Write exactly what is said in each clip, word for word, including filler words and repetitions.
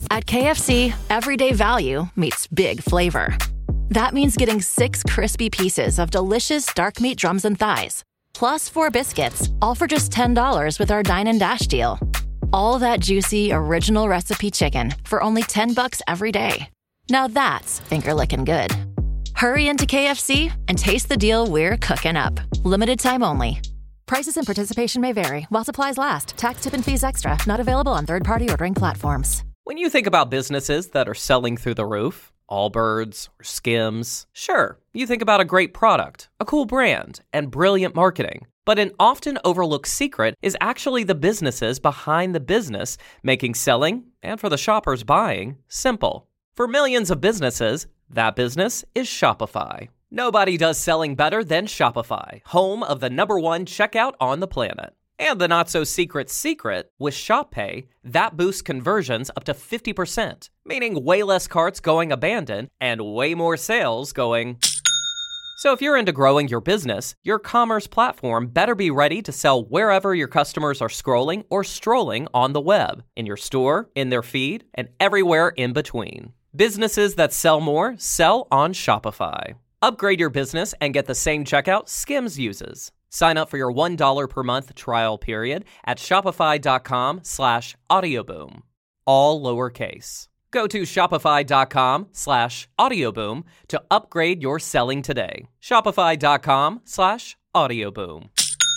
At K F C, everyday value meets big flavor. That means getting six crispy pieces of delicious dark meat drums and thighs, plus four biscuits, all for just ten dollars with our Dine and Dash deal. All that juicy, original recipe chicken for only ten bucks every day. Now that's finger-licking good. Hurry into K F C and taste the deal we're cooking up. Limited time only. Prices and participation may vary while supplies last. Tax, tip, and fees extra. Not available on third-party ordering platforms. When you think about businesses that are selling through the roof, Allbirds or Skims, sure, you think about a great product, a cool brand, and brilliant marketing. But an often overlooked secret is actually the businesses behind the business, making selling, and for the shoppers buying, simple. For millions of businesses, that business is Shopify. Nobody does selling better than Shopify, home of the number one checkout on the planet. And the not-so-secret secret, with Shop Pay, that boosts conversions up to fifty percent, meaning way less carts going abandoned and way more sales going... So if you're into growing your business, your commerce platform better be ready to sell wherever your customers are scrolling or strolling on the web, in your store, in their feed, and everywhere in between. Businesses that sell more sell on Shopify. Upgrade your business and get the same checkout Skims uses. Sign up for your one dollar per month trial period at shopify.com slash audioboom. All lowercase. Go to shopify.com slash audioboom to upgrade your selling today. Shopify.com slash audioboom.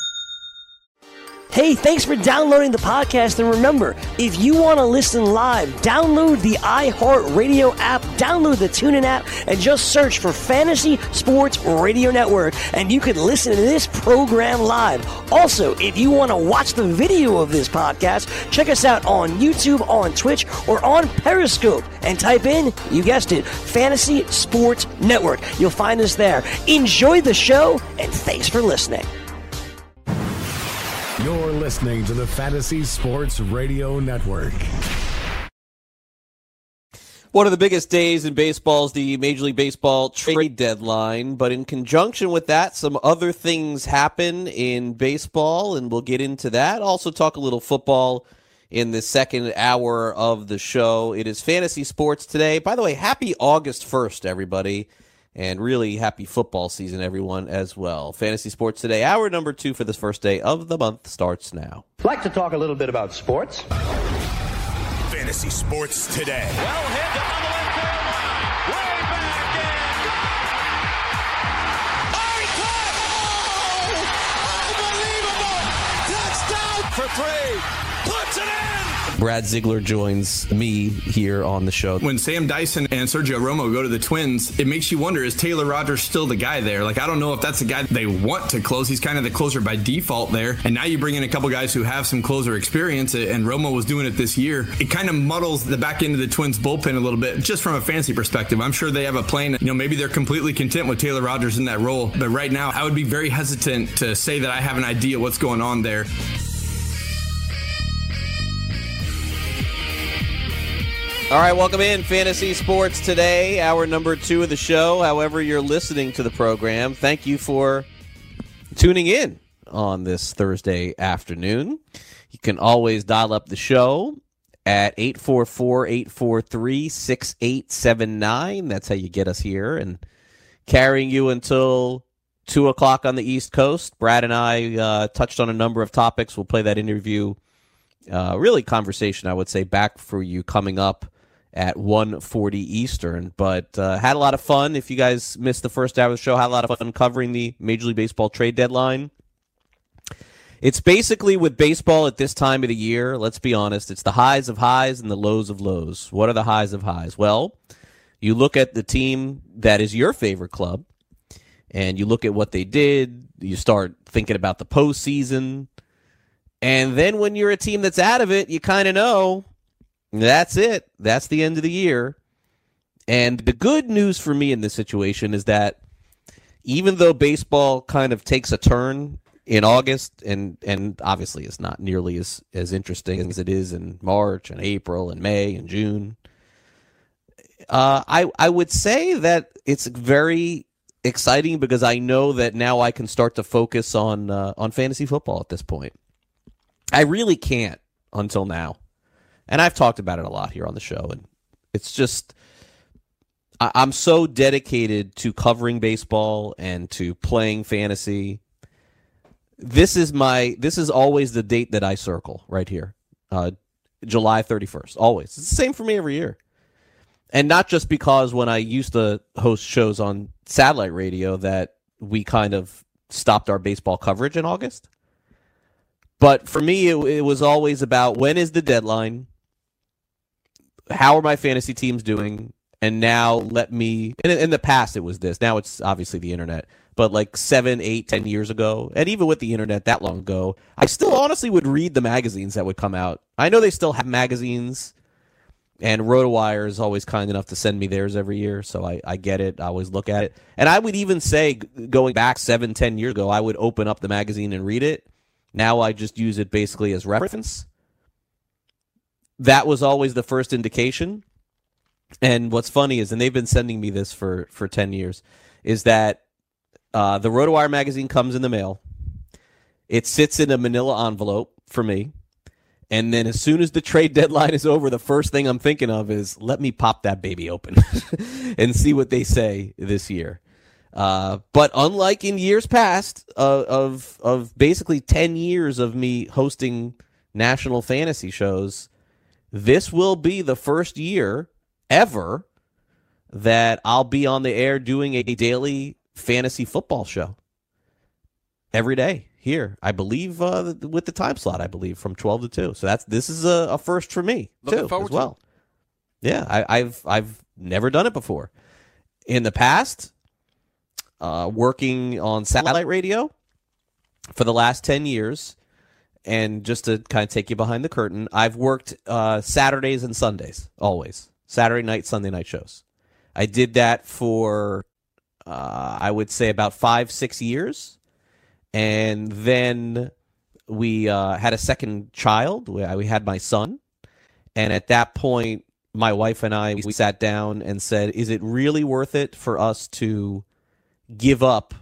Hey, thanks for downloading the podcast. And remember, if you want to listen live, download the iHeartRadio app, download the TuneIn app, and just search for Fantasy Sports Radio Network, and you can listen to this program live. Also, if you want to watch the video of this podcast, check us out on YouTube, on Twitch, or on Periscope, and type in, you guessed it, Fantasy Sports Network. You'll find us there. Enjoy the show, and thanks for listening. You're listening to the Fantasy Sports Radio Network. One of the biggest days in baseball is the Major League Baseball trade deadline, but in conjunction with that, some other things happen in baseball, and we'll get into that. Also talk a little football in the second hour of the show. It is Fantasy Sports today. By the way, happy August first, everybody. And really happy football season, everyone, as well. Fantasy Sports Today, hour number two for this first day of the month starts now. I'd like to talk a little bit about sports. Fantasy Sports Today. Well hit down the left field line. Way back in. Oh, he caught! Oh! Unbelievable! Touchdown for three. Puts it in. Brad Ziegler joins me here on the show. When Sam Dyson and Sergio Romo go to the Twins, it makes you wonder, is Taylor Rogers still the guy there? Like, I don't know if that's the guy they want to close. He's kind of the closer by default there. And now you bring in a couple guys who have some closer experience, and Romo was doing it this year. It kind of muddles the back end of the Twins bullpen a little bit, just from a fantasy perspective. I'm sure they have a plan. You know, maybe they're completely content with Taylor Rogers in that role. But right now, I would be very hesitant to say that I have an idea what's going on there. All right, welcome in Fantasy Sports Today, hour number two of the show. However you're listening to the program, thank you for tuning in on this Thursday afternoon. You can always dial up the show at eight four four, eight four three, six eight seven nine. That's how you get us here, and carrying you until two o'clock on the East Coast. Brad and I uh, touched on a number of topics. We'll play that interview, uh, really conversation, I would say, back for you coming up at one forty Eastern, but uh, had a lot of fun. If you guys missed the first hour of the show, had a lot of fun covering the Major League Baseball trade deadline. It's basically with baseball at this time of the year, let's be honest, it's the highs of highs and the lows of lows. What are the highs of highs? Well, you look at the team that is your favorite club, and you look at what they did, you start thinking about the postseason, and then when you're a team that's out of it, you kind of know, that's it. That's the end of the year. And the good news for me in this situation is that even though baseball kind of takes a turn in August, and, and obviously it's not nearly as, as interesting as it is in March and April and May and June, uh, I, I would say that it's very exciting because I know that now I can start to focus on uh, on fantasy football at this point. I really can't until now. And I've talked about it a lot here on the show, and it's just I, I'm so dedicated to covering baseball and to playing fantasy. This is my this is always the date that I circle right here, uh, July thirty-first. Always, it's the same for me every year, and not just because when I used to host shows on satellite radio that we kind of stopped our baseball coverage in August. But for me, it, it was always about when is the deadline, how are my fantasy teams doing, and now let me, in, in the past it was this, now it's obviously the internet, but like seven, eight, ten years ago, and even with the internet that long ago, I still honestly would read the magazines that would come out. I know they still have magazines, and RotoWire is always kind enough to send me theirs every year, so I, I get it. I always look at it. And I would even say, going back seven, ten years ago, I would open up the magazine and read it. Now I just use it basically as reference. That was always the first indication. And what's funny is, and they've been sending me this for, for ten years, is that uh, the RotoWire magazine comes in the mail. It sits in a manila envelope for me. And then as soon as the trade deadline is over, the first thing I'm thinking of is, let me pop that baby open and see what they say this year. Uh, but unlike in years past, uh, of of basically ten years of me hosting national fantasy shows, this will be the first year ever that I'll be on the air doing a daily fantasy football show every day here. I believe uh, with the time slot, I believe from twelve to two. So that's this is a, a first for me too as well. Yeah, I, I've I've never done it before. In the past. Uh, working on satellite radio for the last ten years, and just to kind of take you behind the curtain, I've worked uh, Saturdays and Sundays, always. Saturday night, Sunday night shows. I did that for, uh, I would say, about five, six years, and then we uh, had a second child. We, we had my son, and at that point, my wife and I, we sat down and said, is it really worth it for us to give up,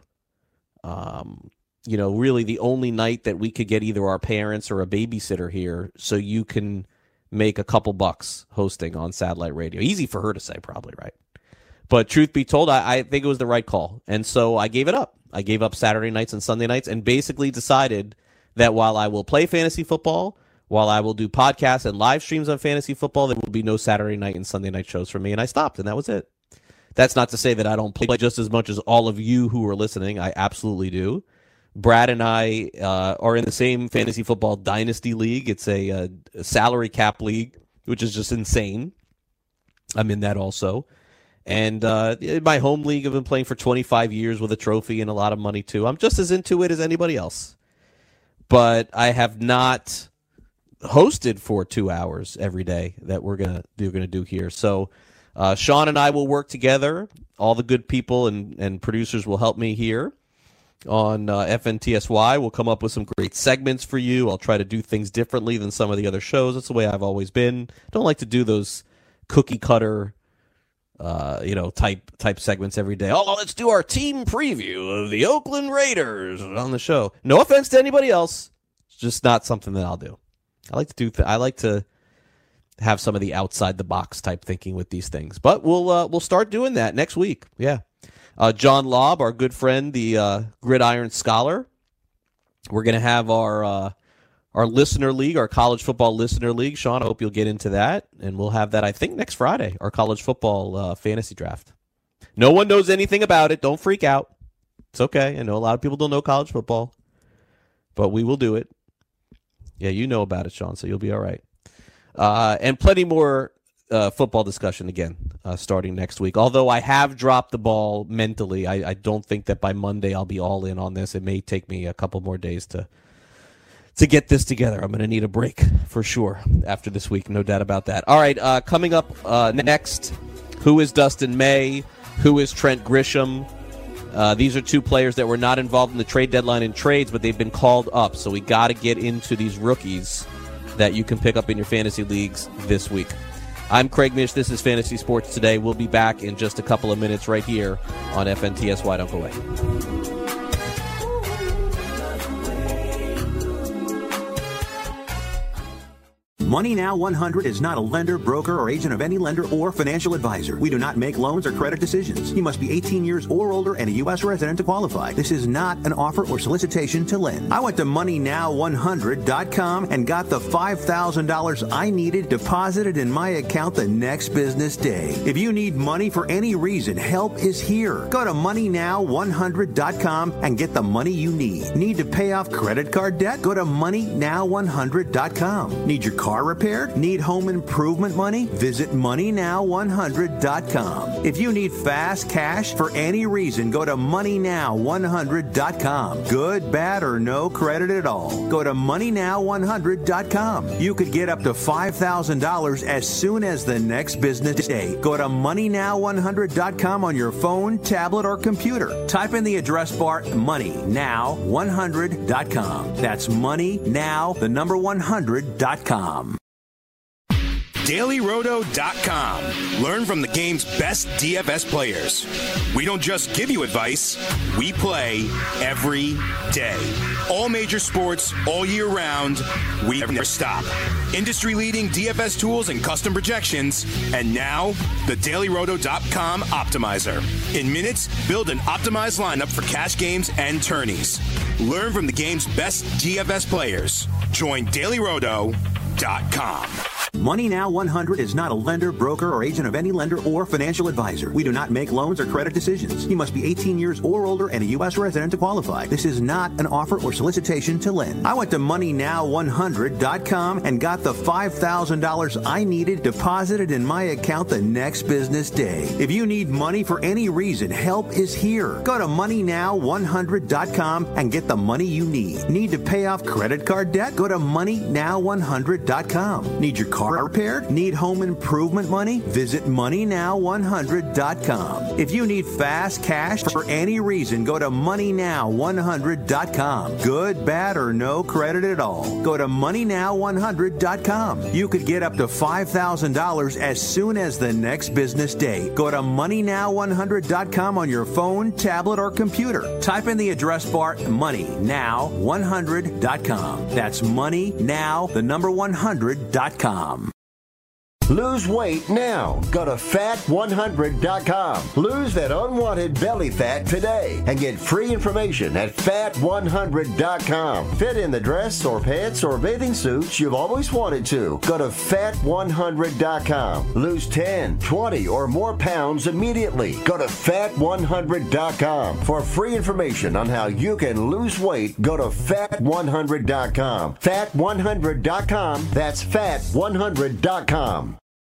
um, you know, really the only night that we could get either our parents or a babysitter here so you can make a couple bucks hosting on satellite radio? Easy for her to say, probably, right? But truth be told, I, I think it was the right call. And so I gave it up. I gave up Saturday nights and Sunday nights and basically decided that while I will play fantasy football, while I will do podcasts and live streams on fantasy football, there will be no Saturday night and Sunday night shows for me. And I stopped, and that was it. That's not to say that I don't play just as much as all of you who are listening. I absolutely do. Brad and I uh, are in the same fantasy football dynasty league. It's a, a, a salary cap league, which is just insane. I'm in that also. And uh, in my home league, I've been playing for twenty-five years with a trophy and a lot of money, too. I'm just as into it as anybody else. But I have not hosted for two hours every day that we're going to do, gonna do here. So uh, Sean and I will work together. All the good people and, and producers will help me here on uh, F N T S Y. We'll come up with some great segments for you. I'll try to do things differently than some of the other shows. That's the way I've always been. Don't like to do those cookie cutter Uh, you know, type type segments every day. Oh, let's do our team preview of the Oakland Raiders on the show. No offense to anybody else, it's just not something that I'll do. I like to do. Th- I like to have some of the outside the box type thinking with these things. But we'll uh, we'll start doing that next week. Yeah, uh, John Lobb, our good friend, the uh, Gridiron Scholar. We're gonna have our. Uh, Our listener league, our college football listener league. Sean, I hope you'll get into that. And we'll have that, I think, next Friday, our college football uh, fantasy draft. No one knows anything about it. Don't freak out. It's okay. I know a lot of people don't know college football, but we will do it. Yeah, you know about it, Sean, so you'll be all right. Uh, and plenty more uh, football discussion again uh, starting next week. Although I have dropped the ball mentally, I, I don't think that by Monday I'll be all in on this. It may take me a couple more days to to get this together. I'm going to need a break for sure after this week, no doubt about that. All right, uh, coming up uh, next, who is Dustin May? Who is Trent Grisham? Uh, these are two players that were not involved in the trade deadline in trades, but they've been called up. So we got to get into these rookies that you can pick up in your fantasy leagues this week. I'm Craig Mish. This is Fantasy Sports Today. We'll be back in just a couple of minutes right here on F N T S Y. Don't go away. Money Now one hundred is not a lender, broker, or agent of any lender or financial advisor. We do not make loans or credit decisions. You must be eighteen years or older and a U S resident to qualify. This is not an offer or solicitation to lend. I went to money now one hundred dot com and got the five thousand dollars I needed deposited in my account the next business day. If you need money for any reason, help is here. Go to money now one hundred dot com and get the money you need. Need to pay off credit card debt? Go to money now one hundred dot com. Need your car repaired? Need home improvement money? Visit money now one hundred dot com. If you need fast cash for any reason, go to money now one hundred dot com. Good, bad, or no credit at all. Go to money now one hundred dot com. You could get up to five thousand dollars as soon as the next business day. Go to money now one hundred dot com on your phone, tablet, or computer. Type in the address bar money now one hundred dot com. That's money now, the number one hundred dot com. Daily Roto dot com. Learn from the game's best D F S players. We don't just give you advice, we play every day. All major sports, all year round, we never stop. Industry-leading D F S tools and custom projections, and now, the Daily Roto dot com Optimizer. In minutes, build an optimized lineup for cash games and tourneys. Learn from the game's best D F S players. Join Daily Roto dot com. Money Now one hundred is not a lender, broker, or agent of any lender or financial advisor. We do not make loans or credit decisions. You must be eighteen years or older and a U S resident to qualify. This is not an offer or solicitation to lend. I went to money now one hundred dot com and got the five thousand dollars I needed deposited in my account the next business day. If you need money for any reason, help is here. Go to money now one hundred dot com and get the money you need. Need to pay off credit card debt? Go to money now one hundred dot com. Need your car repaired? Need home improvement money? Visit money now one hundred dot com. If you need fast cash for any reason, go to money now one hundred dot com. Good, bad, or no credit at all. Go to money now one hundred dot com. You could get up to five thousand dollars as soon as the next business day. Go to money now one hundred dot com on your phone, tablet, or computer. Type in the address bar money now one hundred dot com. That's money now, the number one hundred dot com. Lose weight now. Go to fat one hundred dot com. Lose that unwanted belly fat today and get free information at fat one hundred dot com. Fit in the dress or pants or bathing suits you've always wanted to. Go to fat one hundred dot com. Lose ten, twenty, or more pounds immediately. Go to fat one hundred dot com. For free information on how you can lose weight, go to fat one hundred dot com. fat one hundred dot com. That's fat one hundred dot com.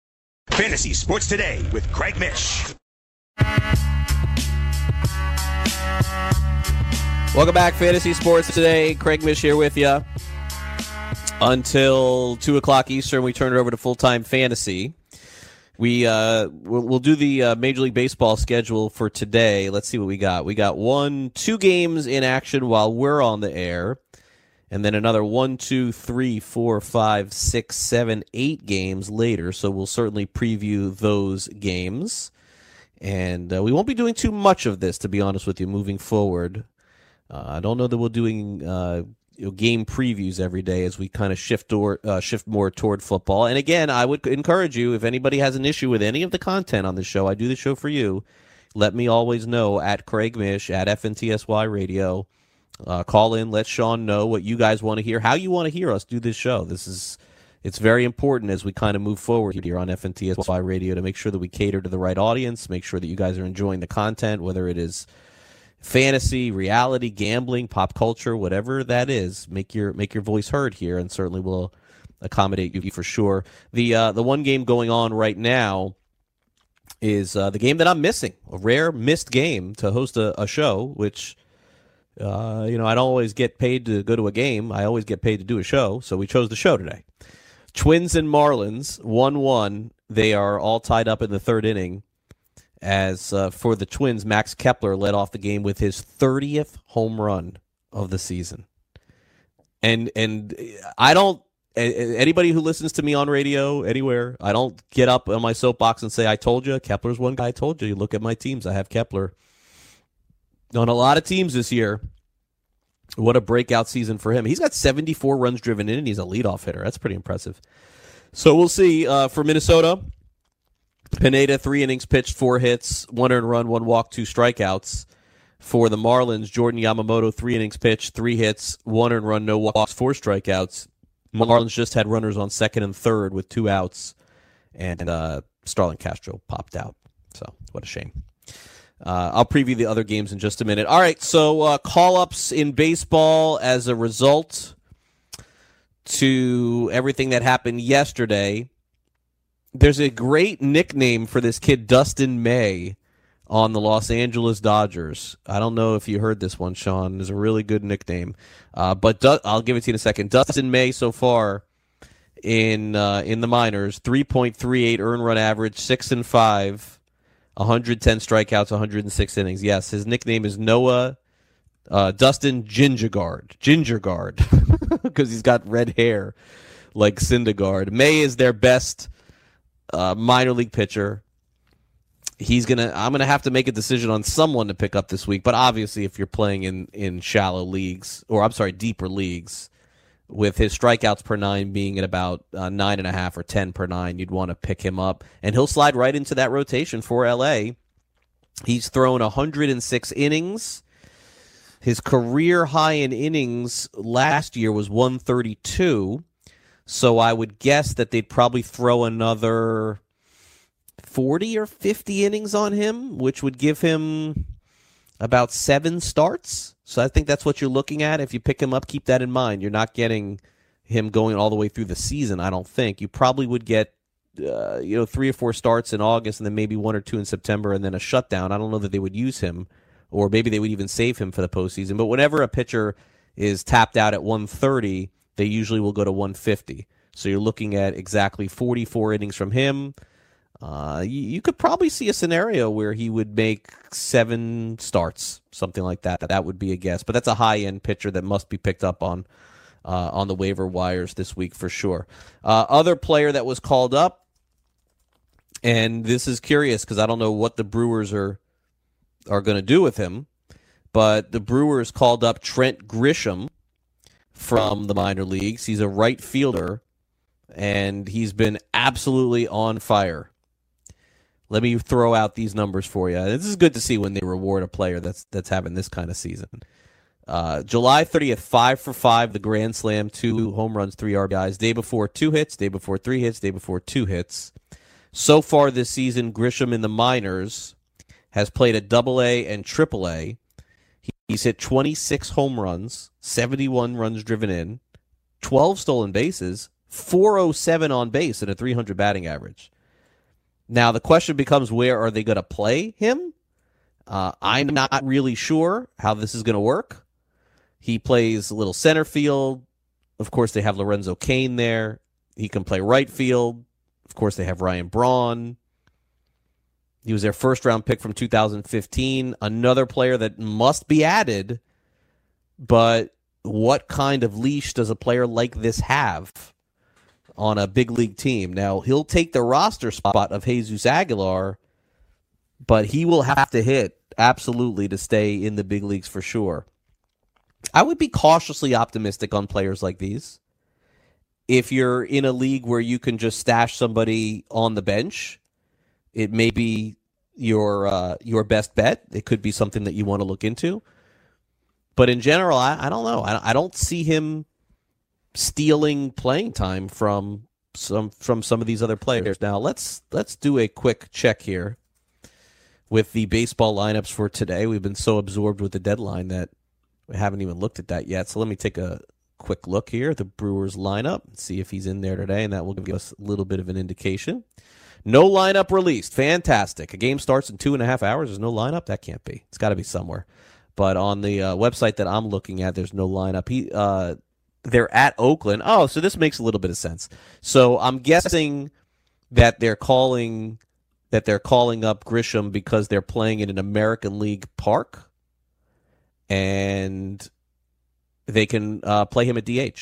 Fantasy Sports Today with Craig Mish. Welcome back, Fantasy Sports Today. Craig Mish here with you until two o'clock Eastern. We turn it over to full-time fantasy. We uh, we'll, we'll do the uh, Major League Baseball schedule for today. Let's see what we got. We got one, two games in action while we're on the air. And then another one, two, three, four, five, six, seven, eight games later. So we'll certainly preview those games. And uh, we won't be doing too much of this, to be honest with you, moving forward. Uh, I don't know that we're doing uh, you know, game previews every day as we kind of shift or, uh, shift more toward football. And again, I would encourage you, if anybody has an issue with any of the content on the show, I do the show for you. Let me always know at Craig Mish, at F N T S Y Radio. Uh, call in, let Sean know what you guys want to hear, how you want to hear us do this show. This is, it's very important as we kind of move forward here on F N T S Y Radio to make sure that we cater to the right audience, make sure that you guys are enjoying the content, whether it is fantasy, reality, gambling, pop culture, whatever that is. Make your make your voice heard here, and certainly we'll accommodate you for sure. The uh, the one game going on right now is uh, the game that I'm missing, a rare missed game to host a, a show, which. Uh, you know, I don't always get paid to go to a game. I always get paid to do a show, so we chose the show today. Twins and Marlins, one one. They are all tied up in the third inning. As uh, for the Twins, Max Kepler led off the game with his thirtieth home run of the season. And and I don't, anybody who listens to me on radio, anywhere, I don't get up on my soapbox and say, I told you, Kepler's one guy. I told you, you look at my teams, I have Kepler. On a lot of teams this year, What a breakout season for him. He's got seventy-four runs driven in, and he's a leadoff hitter. That's pretty impressive. So we'll see. Uh, for Minnesota, Pineda, three innings pitched, four hits, one earned run, one walk, two strikeouts. For the Marlins, Jordan Yamamoto, three innings pitched, three hits, one earned run, no walks, four strikeouts. Marlins just had runners on second and third with two outs, and uh, Starlin Castro popped out. So what a shame. Uh, I'll preview the other games in just a minute. All right, so uh, call-ups in baseball as a result to everything that happened yesterday. There's a great nickname for this kid, Dustin May, on the Los Angeles Dodgers. I don't know if you heard this one, Sean. There's a really good nickname. Uh, but Du- I'll give it to you in a second. Dustin May so far in uh, in the minors, three point three eight earned run average, six and five, one hundred ten strikeouts, one hundred six innings. Yes, his nickname is Noah uh, Dustin Gingergaard. Gingergaard, because he's got red hair like Syndergaard. May is their best uh, minor league pitcher. He's gonna. I'm gonna have to make a decision on someone to pick up this week. But obviously, if you're playing in, in shallow leagues, or I'm sorry, deeper leagues, with his strikeouts per nine being at about uh, nine and a half or ten per nine, you'd want to pick him up, and he'll slide right into that rotation for L A. He's thrown one hundred six innings. His career high in innings last year was one thirty-two. So I would guess that they'd probably throw another forty or fifty innings on him, which would give him about seven starts. So I think that's what you're looking at. If you pick him up, keep that in mind. You're not getting him going all the way through the season, I don't think. You probably would get uh, you know, three or four starts in August and then maybe one or two in September and then a shutdown. I don't know that they would use him, or maybe they would even save him for the postseason. But whenever a pitcher is tapped out at one thirty, they usually will go to one fifty. So you're looking at exactly forty-four innings from him. Uh, you, you could probably see a scenario where he would make seven starts, something like that. That would be a guess. But that's a high-end pitcher that must be picked up on uh, on the waiver wires this week for sure. Uh, other player that was called up, and this is curious because I don't know what the Brewers are are going to do with him, but the Brewers called up Trent Grisham from the minor leagues. He's a right fielder, and he's been absolutely on fire. Let me throw out these numbers for you. This is good to see when they reward a player that's that's having this kind of season. Uh, July thirtieth, five for five, the grand slam, two home runs, three R B Is. Day before, two hits. Day before, three hits. Day before, two hits. So far this season, Grisham in the minors has played at Double A and Triple A. He's hit twenty-six home runs, seventy-one runs driven in, twelve stolen bases, four oh seven on base, and a three hundred batting average. Now, the question becomes, where are they going to play him? Uh, I'm not really sure how this is going to work. He plays a little center field. Of course, they have Lorenzo Cain there. He can play right field. Of course, they have Ryan Braun. He was their first-round pick from two thousand fifteen. Another player that must be added, but what kind of leash does a player like this have on a big league team? Now, he'll take the roster spot of Jesus Aguilar, but he will have to hit, absolutely, to stay in the big leagues for sure. I would be cautiously optimistic on players like these. If you're in a league where you can just stash somebody on the bench, it may be your uh, your best bet. It could be something that you want to look into. But in general, I, I don't know. I, I don't see him stealing playing time from some from some of these other players. Now let's let's do a quick check here with the baseball lineups for today. We've been so absorbed with the deadline that we haven't even looked at that yet. So let me take a quick look here at the Brewers lineup and see if he's in there today, and that will give us a little bit of an indication. No lineup released. Fantastic. A game starts in two and a half hours. There's no lineup? That can't be. It's got to be somewhere. But on the uh, website that I'm looking at, there's no lineup. He uh, They're at Oakland. Oh, so this makes a little bit of sense. So I'm guessing that they're calling that they're calling up Grisham because they're playing in an American League park, and they can uh, play him at D H.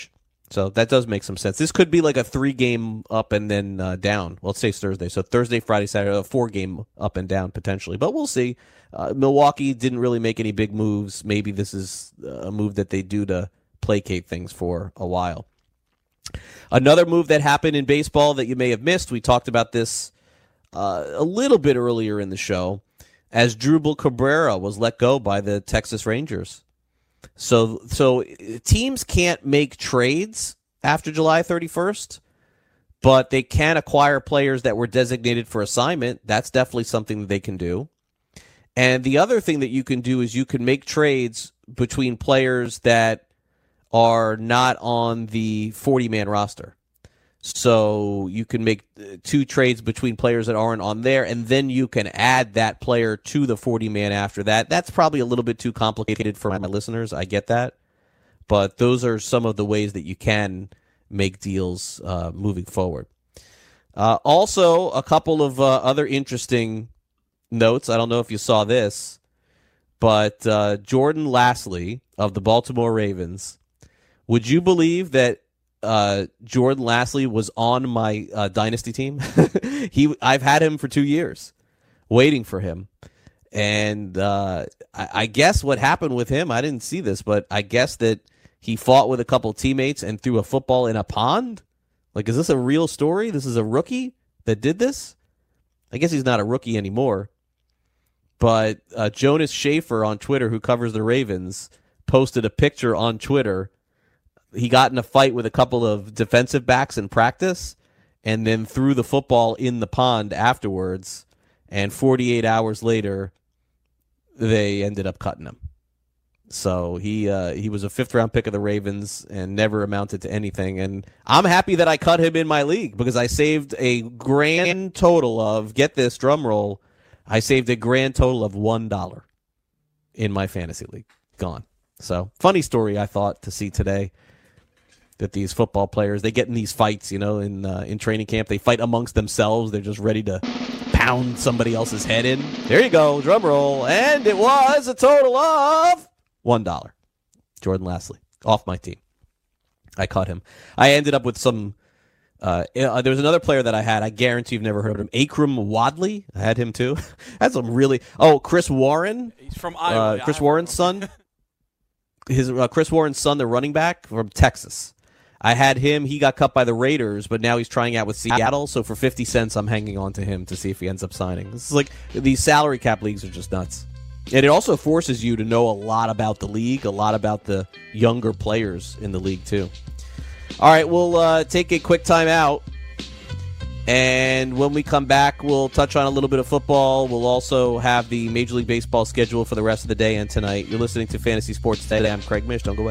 So that does make some sense. This could be like a three-game up and then uh, down. Well, let's say it's Thursday. So Thursday, Friday, Saturday, a four-game up and down potentially. But we'll see. Uh, Milwaukee didn't really make any big moves. Maybe this is a move that they do to placate things for a while. Another move that happened in baseball that you may have missed, we talked about this uh, a little bit earlier in the show, as Drupal Cabrera was let go by the Texas Rangers. So so teams can't make trades after July thirty-first, but they can acquire players that were designated for assignment. That's definitely something that they can do. And the other thing that you can do is you can make trades between players that are not on the forty-man roster. So you can make two trades between players that aren't on there, and then you can add that player to the forty-man after that. That's probably a little bit too complicated for my listeners. I get that. But those are some of the ways that you can make deals uh, moving forward. Uh, also, a couple of uh, other interesting notes. I don't know if you saw this, but uh, Jordan Lasley of the Baltimore Ravens, would you believe that Uh, Jordan Lasley was on my uh, dynasty team? he, I've had him for two years, waiting for him, and uh, I, I guess what happened with him, I didn't see this, but I guess that he fought with a couple teammates and threw a football in a pond. Like, is this a real story? This is a rookie that did this? I guess he's not a rookie anymore, but uh, Jonas Schaefer on Twitter, who covers the Ravens, posted a picture on Twitter. He got in a fight with a couple of defensive backs in practice and then threw the football in the pond afterwards. And forty-eight hours later, they ended up cutting him. So he uh, he was a fifth-round pick of the Ravens and never amounted to anything. And I'm happy that I cut him in my league because I saved a grand total of, get this, drum roll, I saved a grand total of one dollar in my fantasy league. Gone. So funny story, I thought, to see today. That these football players, they get in these fights, you know, in uh, in training camp. They fight amongst themselves. They're just ready to pound somebody else's head in. There you go, drum roll. And it was a total of one dollar. Jordan Lasley, off my team. I caught him. I ended up with some, uh, uh, there was another player that I had. I guarantee you've never heard of him. Akram Wadley. I had him too. Had some really, oh, Chris Warren. He's from Iowa. Uh, Chris Warren's son. His uh, Chris Warren's son, the running back from Texas. I had him. He got cut by the Raiders, but now he's trying out with Seattle. So for fifty cents, I'm hanging on to him to see if he ends up signing. This is like, these salary cap leagues are just nuts. And it also forces you to know a lot about the league, a lot about the younger players in the league, too. All right, we'll uh, take a quick time out. And when we come back, we'll touch on a little bit of football. We'll also have the Major League Baseball schedule for the rest of the day and tonight. You're listening to Fantasy Sports Today. I'm Craig Mish. Don't go away.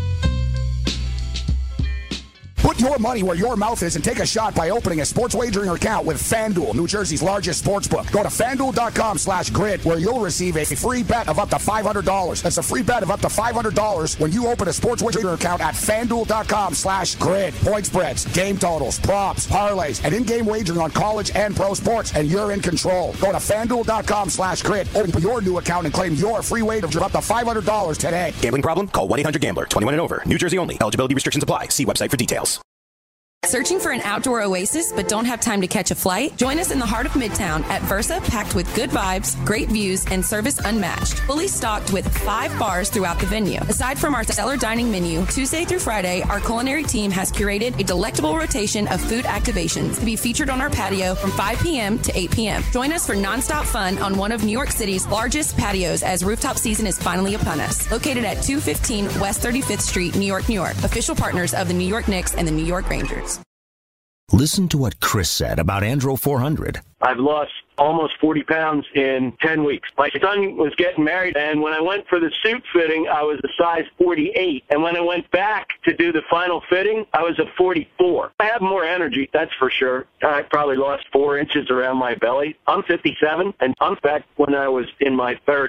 Put your money where your mouth is and take a shot by opening a sports wagering account with FanDuel, New Jersey's largest sportsbook. Go to FanDuel.com slash grid where you'll receive a free bet of up to five hundred dollars. That's a free bet of up to five hundred dollars when you open a sports wagering account at FanDuel.com slash grid. Point spreads, game totals, props, parlays, and in-game wagering on college and pro sports, and you're in control. Go to FanDuel.com slash grid. Open your new account and claim your free wager of up to five hundred dollars today. Gambling problem? Call one eight hundred gambler. twenty-one and over. New Jersey only. Eligibility restrictions apply. See website for details. Searching for an outdoor oasis but don't have time to catch a flight? Join us in the heart of Midtown at Versa, packed with good vibes, great views, and service unmatched. Fully stocked with five bars throughout the venue. Aside from our stellar dining menu, Tuesday through Friday, our culinary team has curated a delectable rotation of food activations to be featured on our patio from five p.m. to eight p.m. Join us for nonstop fun on one of New York City's largest patios as rooftop season is finally upon us. Located at two fifteen West thirty-fifth Street, New York, New York. Official partners of the New York Knicks and the New York Rangers. Listen to what Chris said about Andro four hundred. I've lost almost forty pounds in ten weeks. My son was getting married, and when I went for the suit fitting, I was a size forty-eight. And when I went back to do the final fitting, I was a forty-four. I have more energy, that's for sure. I probably lost four inches around my belly. I'm fifty-seven, and I'm back when I was in my thirties.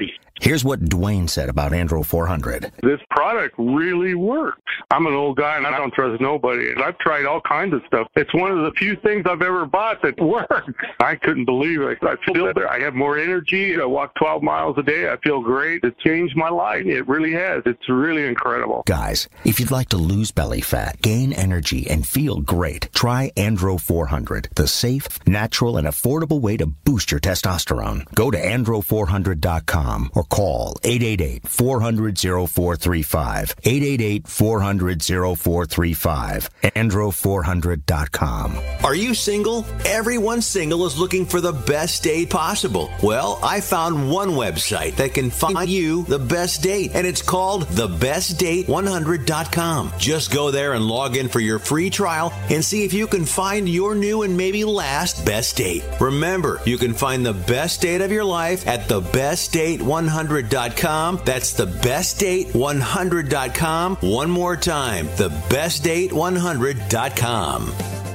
Here's what Dwayne said about Andro four hundred. This product really works. I'm an old guy and I don't trust nobody. And I've tried all kinds of stuff. It's one of the few things I've ever bought that works. I couldn't believe it. I feel better. I have more energy. I walk twelve miles a day. I feel great. It changed my life. It really has. It's really incredible. Guys, if you'd like to lose belly fat, gain energy, and feel great, try Andro four hundred, the safe, natural, and affordable way to boost your testosterone. Go to andro four hundred dot com or call eight eight eight, four hundred, oh four three five, eight eight eight, four hundred, oh four three five, andro four hundred dot com. Are you single? Everyone single is looking for the best date possible. Well, I found one website that can find you the best date, and it's called the best date one hundred dot com. Just go there and log in for your free trial and see if you can find your new and maybe last best date. Remember, you can find the best date of your life at the best date one hundred dot com. That's the best date one hundred dot com. One more time, the best date one hundred dot com.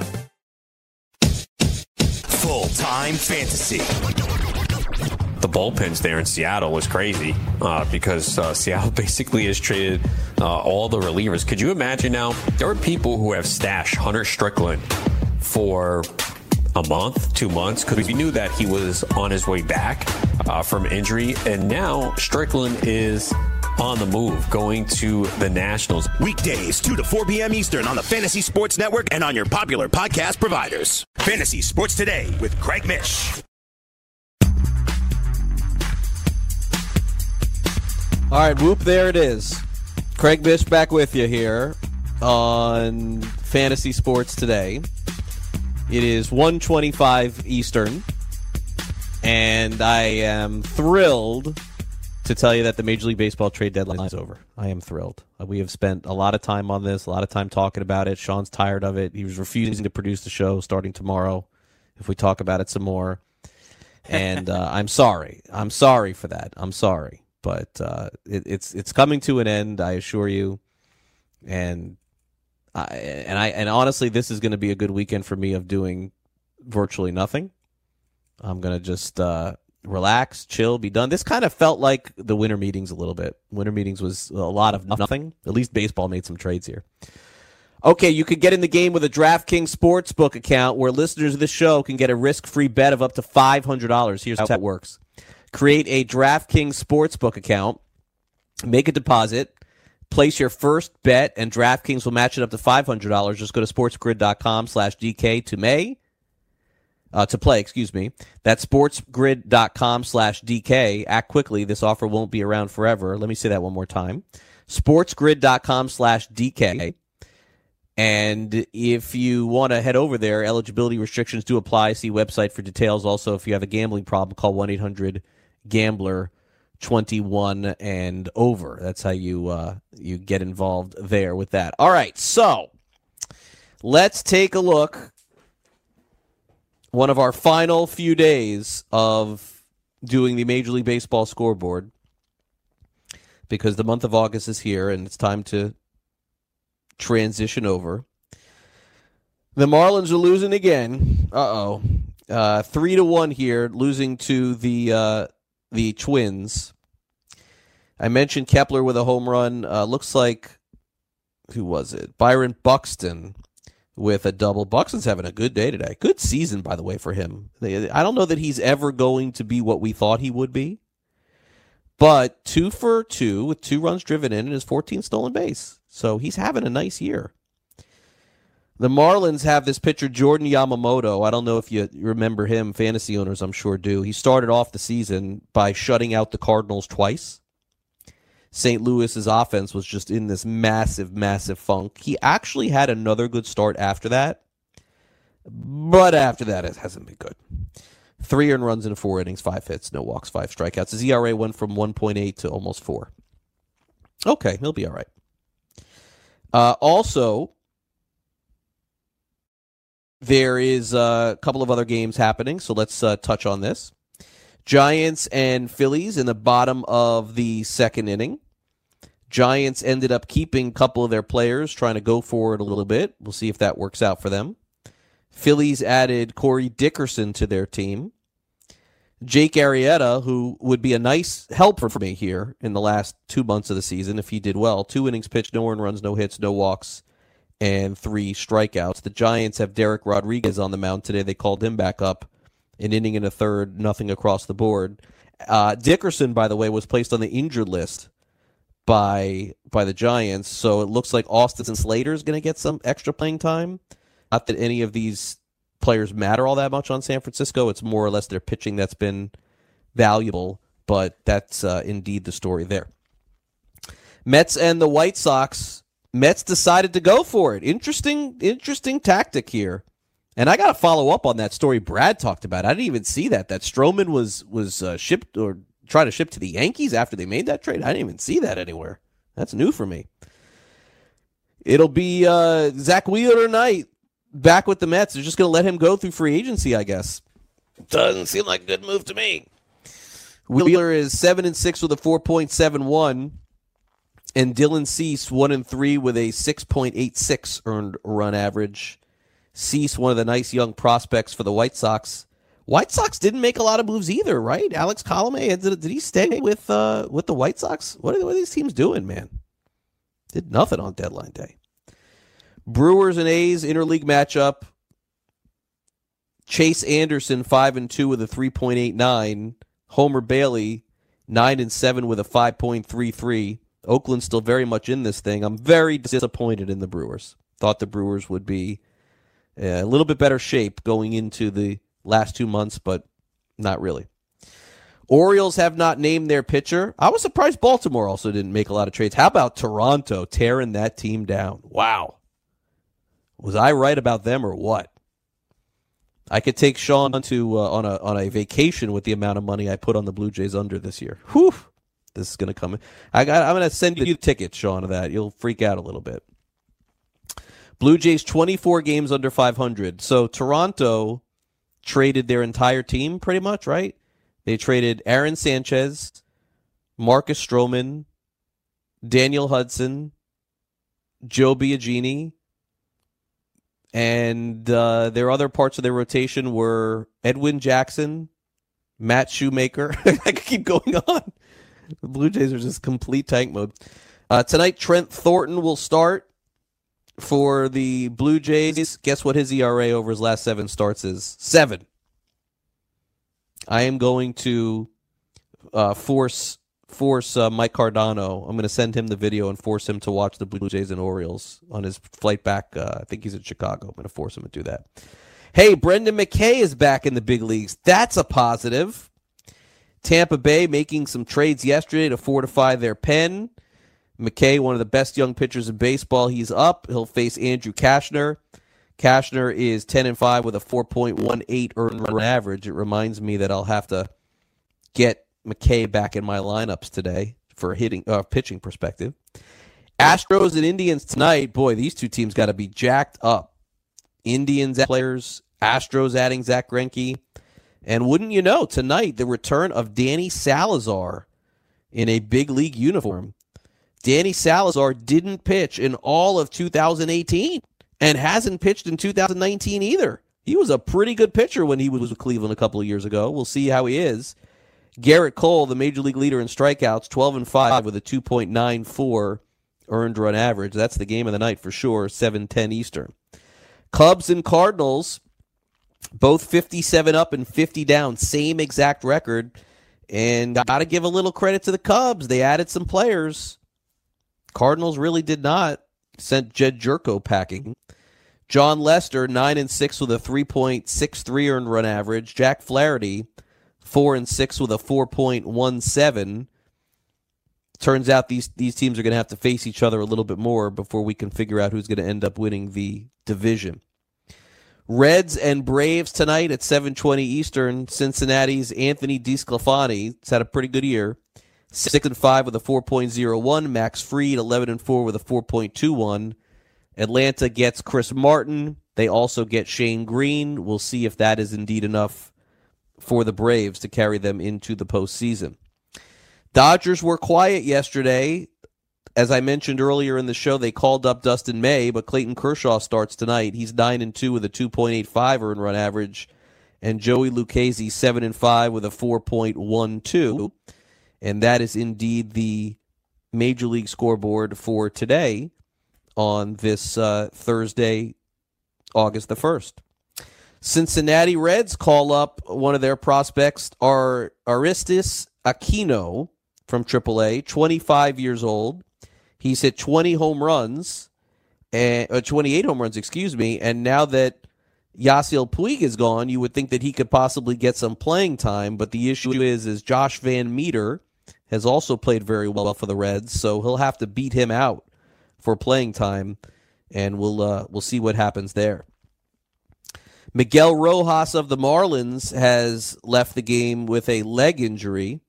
Full-time fantasy. The bullpens there in Seattle was crazy uh, because uh, Seattle basically has traded uh, all the relievers. Could you imagine now? There are people who have stashed Hunter Strickland for a month, two months, because we knew that he was on his way back uh, from injury. And now Strickland is on the move, going to the Nationals. Weekdays, two to four p.m. Eastern on the Fantasy Sports Network and on your popular podcast providers. Fantasy Sports Today with Craig Mish. All right, whoop, there it is. Craig Mish back with you here on Fantasy Sports Today. It is one twenty-five Eastern, and I am thrilled to tell you that the Major League Baseball trade deadline is over. I am thrilled. We have spent a lot of time on this, a lot of time talking about it. Sean's tired of it. He was refusing to produce the show starting tomorrow if we talk about it some more. And uh, I'm sorry. I'm sorry for that. I'm sorry. But uh, it, it's it's coming to an end, I assure you. And I, and I and honestly, this is going to be a good weekend for me of doing virtually nothing. I'm going to just uh, relax, chill, be done. This kind of felt like the winter meetings a little bit. Winter meetings was a lot of nothing. At least baseball made some trades here. Okay, you could get in the game with a DraftKings Sportsbook account where listeners of this show can get a risk-free bet of up to five hundred dollars. Here's how that works. Create a DraftKings Sportsbook account, make a deposit, place your first bet, and DraftKings will match it up to five hundred dollars. Just go to sportsgrid.com slash DK to May. Uh, to play, excuse me. That's sportsgrid.com slash DK. Act quickly. This offer won't be around forever. Let me say that one more time. sportsgrid.com slash DK. And if you want to head over there, eligibility restrictions do apply. See website for details. Also, if you have a gambling problem, call one eight hundred gambler twenty-one and over. That's how you uh, you get involved there with that. All right, so let's take a look. One of our final few days of doing the Major League Baseball scoreboard, because the month of August is here and it's time to transition over. The Marlins are losing again. Uh-oh. Uh, three to one here, losing to the uh, the Twins. I mentioned Kepler with a home run. Uh, looks like, who was it? Byron Buxton with a double. Buxton's having a good day today. Good season, by the way, for him. I don't know that he's ever going to be what we thought he would be, but two for two with two runs driven in and his fourteenth stolen base. So he's having a nice year. The Marlins have this pitcher, Jordan Yamamoto. I don't know if you remember him. Fantasy owners, I'm sure, do. He started off the season by shutting out the Cardinals twice. Saint Louis's offense was just in this massive, massive funk. He actually had another good start after that, but after that, it hasn't been good. Three earned runs in four innings, five hits, no walks, five strikeouts. His E R A went from one point eight to almost four. Okay, he'll be all right. Uh, also, there is a couple of other games happening, so let's uh, touch on this. Giants and Phillies in the bottom of the second inning. Giants ended up keeping a couple of their players, trying to go for it a little bit. We'll see if that works out for them. Phillies added Corey Dickerson to their team. Jake Arrieta, who would be a nice helper for me here in the last two months of the season if he did well. Two innings pitched, no earned runs, no hits, no walks, and three strikeouts. The Giants have Derek Rodriguez on the mound today. They called him back up. An inning and a third, nothing across the board. Uh, Dickerson, by the way, was placed on the injured list by by the Giants, so it looks like Austin Slater is going to get some extra playing time. Not that any of these players matter all that much on San Francisco. It's more or less their pitching that's been valuable, but that's uh, indeed the story there. Mets and the White Sox. Mets decided to go for it. Interesting, interesting tactic here. And I got to follow up on that story Brad talked about. I didn't even see that. That Stroman was was uh, shipped or trying to ship to the Yankees after they made that trade. I didn't even see that anywhere. That's new for me. It'll be uh, Zach Wheeler tonight. Back with the Mets. They're just going to let him go through free agency, I guess. Doesn't seem like a good move to me. Wheeler is seven and six with a four point seven one, and Dylan Cease one and three with a six point eight six earned run average. Cease, one of the nice young prospects for the White Sox. White Sox didn't make a lot of moves either, right? Alex Colomé, did, did he stay with uh, with the White Sox? What are, what are these teams doing, man? Did nothing on deadline day. Brewers and A's interleague matchup. Chase Anderson five and two with a three point eight nine. Homer Bailey nine and seven with a five point three three. Oakland's still very much in this thing. I'm very disappointed in the Brewers. Thought the Brewers would be a little bit better shape going into the last two months, but not really. Orioles have not named their pitcher. I was surprised Baltimore also didn't make a lot of trades. How about Toronto tearing that team down? Wow. Was I right about them or what? I could take Sean to uh, on a on a vacation with the amount of money I put on the Blue Jays under this year. Whew. This is going to come in. I got, I'm going to send you the tickets, Sean, of that. You'll freak out a little bit. Blue Jays twenty-four games under five hundred. So Toronto traded their entire team pretty much, right? They traded Aaron Sanchez, Marcus Stroman, Daniel Hudson, Joe Biagini, and uh, their other parts of their rotation were Edwin Jackson, Matt Shoemaker. I could keep going on. The Blue Jays are just complete tank mode. Uh, tonight, Trent Thornton will start for the Blue Jays. Guess what his E R A over his last seven starts is? Seven. I am going to uh, force force uh, Mike Cardano. I'm going to send him the video and force him to watch the Blue Jays and Orioles on his flight back. Uh, I think he's in Chicago. I'm going to force him to do that. Hey, Brendan McKay is back in the big leagues. That's a positive. Tampa Bay making some trades yesterday to fortify their pen. McKay, one of the best young pitchers in baseball. He's up. He'll face Andrew Cashner. Cashner is ten and five with a four point one eight earned run average. It reminds me that I'll have to get McKay back in my lineups today for a hitting, uh, pitching perspective. Astros and Indians tonight. Boy, these two teams got to be jacked up. Indians players, Astros adding Zach Greinke. And wouldn't you know, tonight, the return of Danny Salazar in a big league uniform. Danny Salazar didn't pitch in all of two thousand eighteen and hasn't pitched in two thousand nineteen either. He was a pretty good pitcher when he was with Cleveland a couple of years ago. We'll see how he is. Garrett Cole, the major league leader in strikeouts, twelve and five with a two point nine four earned run average. That's the game of the night for sure, seven ten Eastern. Cubs and Cardinals, both fifty-seven up and fifty down, same exact record. And got to give a little credit to the Cubs. They added some players. Cardinals really did not. Sent Jed Jerko packing. John Lester, nine and six with a three point six three earned run average. Jack Flaherty, four and six with a four point one seven. Turns out these these teams are going to have to face each other a little bit more before we can figure out who's going to end up winning the division. Reds and Braves tonight at seven twenty Eastern. Cincinnati's Anthony DeSclafani has had a pretty good year. six and five with a four point oh one. Max Fried, eleven and four with a four point two one. Atlanta gets Chris Martin. They also get Shane Green. We'll see if that is indeed enough for the Braves to carry them into the postseason. Dodgers were quiet yesterday. As I mentioned earlier in the show, they called up Dustin May, but Clayton Kershaw starts tonight. He's nine and two with a two point eight five earned run average. and Joey Lucchesi seven and five with a four point one two. And that is indeed the Major League scoreboard for today on this uh, Thursday, August the first. Cincinnati Reds call up one of their prospects, Ar- Aristis Aquino from triple A, twenty-five years old. He's hit twenty home runs, and uh, twenty-eight home runs, excuse me, and now that Yasiel Puig is gone, you would think that he could possibly get some playing time, but the issue is, is Josh Van Meter has also played very well for the Reds, so he'll have to beat him out for playing time, and we'll uh, we'll see what happens there. Miguel Rojas of the Marlins has left the game with a leg injury.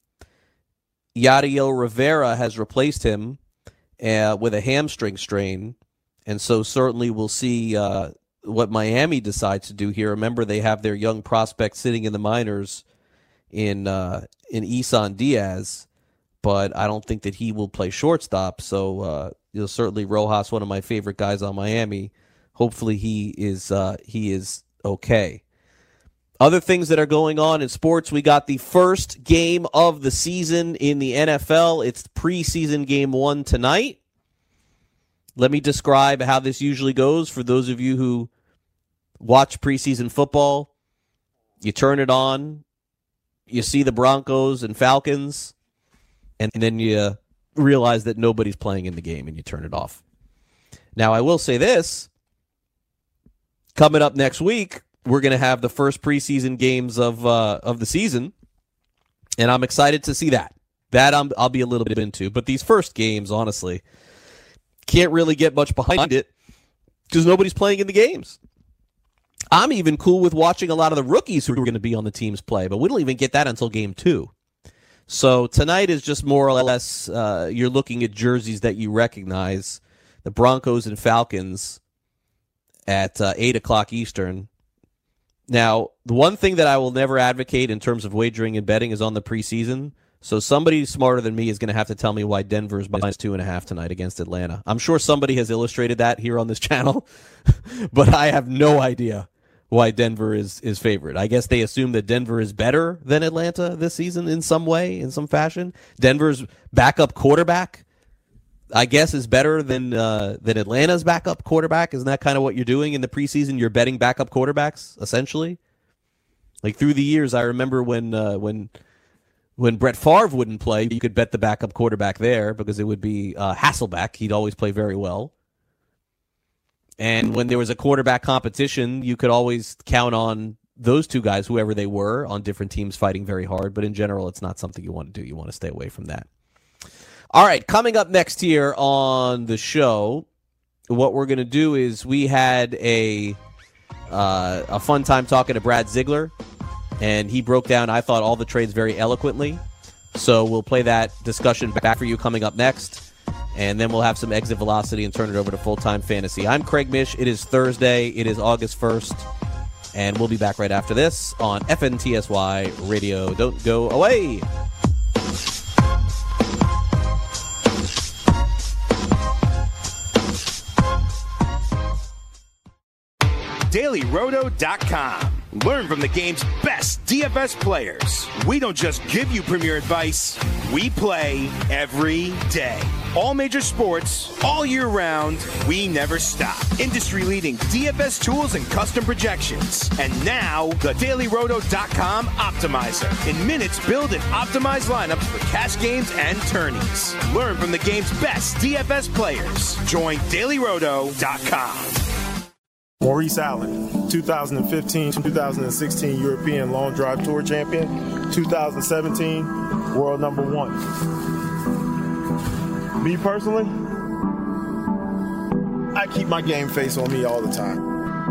Yadiel Rivera has replaced him uh, with a hamstring strain, and so certainly we'll see uh, what Miami decides to do here. Remember, they have their young prospect sitting in the minors in uh, in Isan Diaz, but I don't think that he will play shortstop. So uh, you know, certainly Rojas, one of my favorite guys on Miami. Hopefully he is uh, he is okay. Other things that are going on in sports, we got the first game of the season in the N F L. It's preseason game one tonight. Let me describe how this usually goes for those of you who watch preseason football. You turn it on, you see the Broncos and Falcons, and then you realize that nobody's playing in the game and you turn it off. Now, I will say this. Coming up next week, we're going to have the first preseason games of uh, of the season, and I'm excited to see that. That I'm, I'll be a little bit into. But these first games, honestly, can't really get much behind it because nobody's playing in the games. I'm even cool with watching a lot of the rookies who are going to be on the teams play, but we don't even get that until game two. So tonight is just more or less uh, you're looking at jerseys that you recognize, the Broncos and Falcons at uh, eight o'clock Eastern. Now, the one thing that I will never advocate in terms of wagering and betting is on the preseason. So somebody smarter than me is going to have to tell me why Denver is minus two and a half tonight against Atlanta. I'm sure somebody has illustrated that here on this channel, but I have no idea why Denver is, is favored. I guess they assume that Denver is better than Atlanta this season in some way, in some fashion. Denver's backup quarterback, I guess, is better than uh, than Atlanta's backup quarterback. Isn't that kind of what you're doing in the preseason? You're betting backup quarterbacks, essentially. Like through the years, I remember when uh, when when Brett Favre wouldn't play, you could bet the backup quarterback there because it would be uh, Hasselbeck. He'd always play very well. And when there was a quarterback competition, you could always count on those two guys, whoever they were, on different teams fighting very hard. But in general, it's not something you want to do. You want to stay away from that. All right, coming up next here on the show, what we're going to do is we had a uh, a fun time talking to Brad Ziegler, and he broke down, I thought, all the trades very eloquently. So we'll play that discussion back for you coming up next, and then we'll have some exit velocity and turn it over to full-time fantasy. I'm Craig Mish. It is Thursday. It is August first, and we'll be back right after this on F N T S Y Radio. Don't go away. Daily Roto dot com. Learn from the game's best D F S players. We don't just give you premier advice, we play every day. All major sports, all year round, we never stop. Industry-leading D F S tools and custom projections. And now, the Daily Roto dot com Optimizer. In minutes, build and optimize lineups for cash games and tourneys. Learn from the game's best D F S players. Join Daily Roto dot com. Maurice Allen, two thousand fifteen to two thousand sixteen European Long Drive Tour Champion, two thousand seventeen World Number One. Me personally, I keep my game face on me all the time.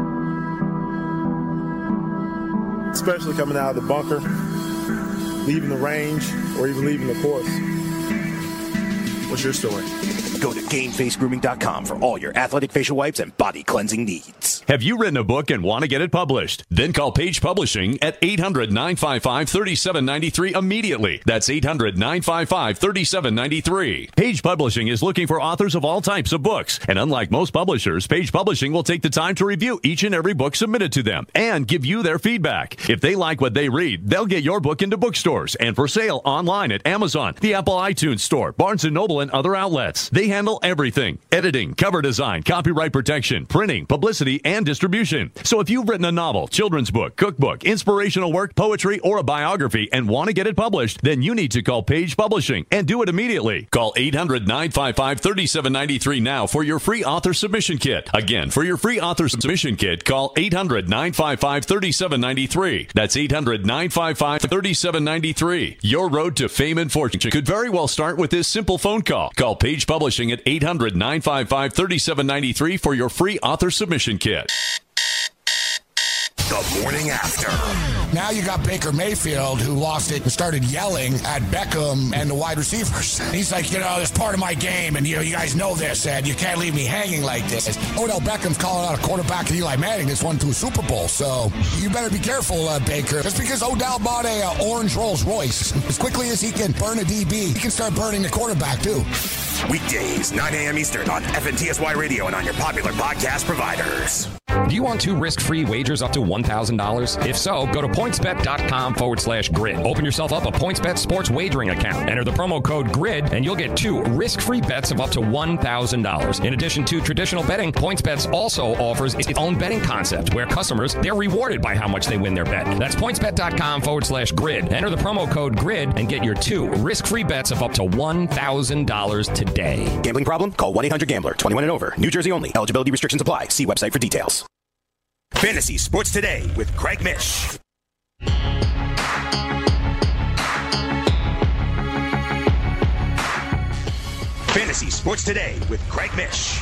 Especially coming out of the bunker, leaving the range, or even leaving the course. What's your story? Go to game face grooming dot com for all your athletic facial wipes and body cleansing needs. Have you written a book and want to get it published? Then call Page Publishing at eight hundred, nine five five, three seven nine three immediately. That's eight hundred, nine five five, three seven nine three. Page Publishing is looking for authors of all types of books. And unlike most publishers, Page Publishing will take the time to review each and every book submitted to them and give you their feedback. If they like what they read, they'll get your book into bookstores and for sale online at Amazon, the Apple iTunes Store, Barnes and Noble, and other outlets. They handle everything: editing, cover design, copyright protection, printing, publicity, and distribution. So if you've written a novel, children's book, cookbook, inspirational work, poetry, or a biography and want to get it published, then you need to call Page Publishing and do it immediately. Call eight hundred, nine five five, three seven nine three now for your free author submission kit. Again, for your free author submission kit, call eight hundred, nine five five, three seven nine three. That's eight hundred, nine five five, three seven nine three. Your road to fame and fortune could very well start with this simple phone call. Call Page Publishing at eight hundred, nine five five, three seven nine three for your free author submission kit. The morning after. Now you got Baker Mayfield, who lost it and started yelling at Beckham and the wide receivers. He's like, you know, it's part of my game, and, you know, you guys know this, and you can't leave me hanging like this. Odell Beckham's calling out a quarterback and Eli Manning that's won to a Super Bowl, so you better be careful, uh, Baker. Just because Odell bought a uh, orange Rolls Royce, as quickly as he can burn a D B, he can start burning the quarterback, too. Weekdays, nine a.m. Eastern on F N T S Y Radio and on your popular podcast providers. Do you want two risk-free wagers up to one thousand dollars? If so, go to pointsbet.com forward slash grid. Open yourself up a PointsBet sports wagering account. Enter the promo code GRID, and you'll get two risk-free bets of up to one thousand dollars. In addition to traditional betting, PointsBet also offers its own betting concept, where customers, they're rewarded by how much they win their bet. That's pointsbet.com forward slash grid. Enter the promo code GRID and get your two risk-free bets of up to one thousand dollars today. Gambling problem? Call one eight hundred gambler. twenty-one and over. New Jersey only. Eligibility restrictions apply. See website for details. Fantasy Sports Today with Craig Mish. Fantasy Sports Today with Craig Mish.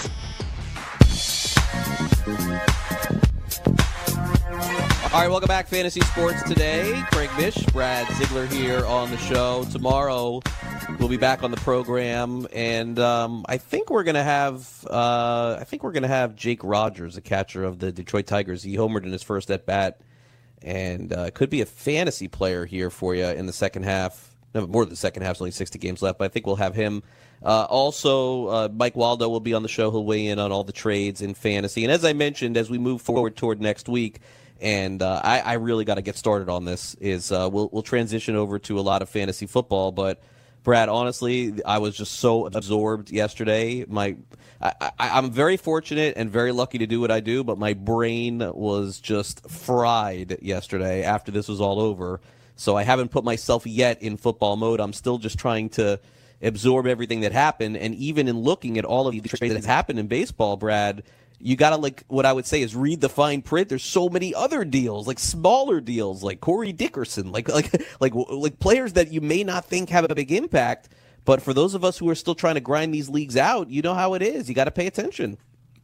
All right, welcome back, Fantasy Sports Today. Craig Mish, Brad Ziegler here on the show. Tomorrow, we'll be back on the program, and um, I think we're gonna have uh, I think we're gonna have Jake Rogers, the catcher of the Detroit Tigers. He homered in his first at bat, and uh, could be a fantasy player here for you in the second half. No, more than the second half. There's only sixty games left, but I think we'll have him. Uh, also, uh, Mike Waldo will be on the show. He'll weigh in on all the trades in fantasy, and as I mentioned, as we move forward toward next week. And uh, I, I really got to get started on this. Is uh, we'll we'll transition over to a lot of fantasy football. But Brad, honestly, I was just so absorbed yesterday. My I, I, I'm very fortunate and very lucky to do what I do, but my brain was just fried yesterday after this was all over. So I haven't put myself yet in football mode. I'm still just trying to absorb everything that happened. And even in looking at all of the trades that happened in baseball, Brad, you got to, like, what I would say is read the fine print. There's so many other deals, like smaller deals, like Corey Dickerson, like like like like players that you may not think have a big impact. But for those of us who are still trying to grind these leagues out, you know how it is. You got to pay attention.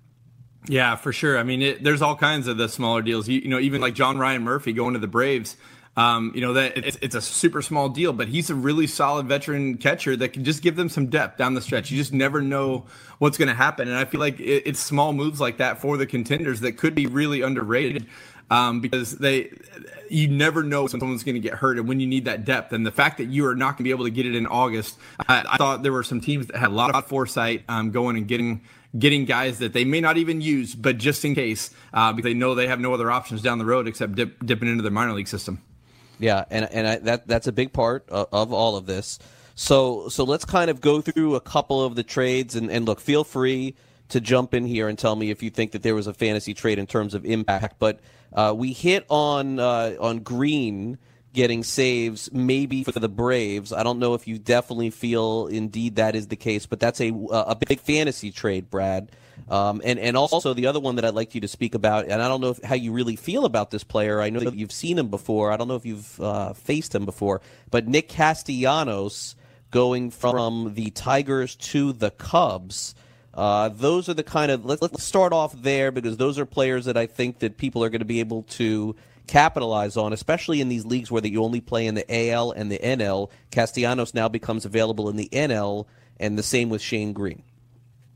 Yeah, for sure. I mean, it, there's all kinds of the smaller deals. You, you know, even like John Ryan Murphy going to the Braves. Um, you know, that it's, it's a super small deal, but he's a really solid veteran catcher that can just give them some depth down the stretch. You just never know what's going to happen. And I feel like it, it's small moves like that for the contenders that could be really underrated um, because they, you never know when someone's going to get hurt and when you need that depth. And the fact that you are not going to be able to get it in August, I, I thought there were some teams that had a lot of foresight um, going and getting getting guys that they may not even use, but just in case, uh, because they know they have no other options down the road except dip, dipping into their minor league system. Yeah, and and I, that that's a big part of, of all of this. So so let's kind of go through a couple of the trades, and, and look, feel free to jump in here and tell me if you think that there was a fantasy trade in terms of impact. But uh, we hit on uh, on Green getting saves, maybe for the Braves. I don't know if you definitely feel indeed that is the case, but that's a a big fantasy trade, Brad. Um, and, and also the other one that I'd like you to speak about, and I don't know if, how you really feel about this player. I know that you've seen him before. I don't know if you've uh, faced him before. But Nick Castellanos going from the Tigers to the Cubs. Uh, those are the kind of, let's, let's start off there because those are players that I think that people are going to be able to capitalize on, especially in these leagues where that you only play in the A L and the N L. Castellanos now becomes available in the N L, and the same with Shane Green.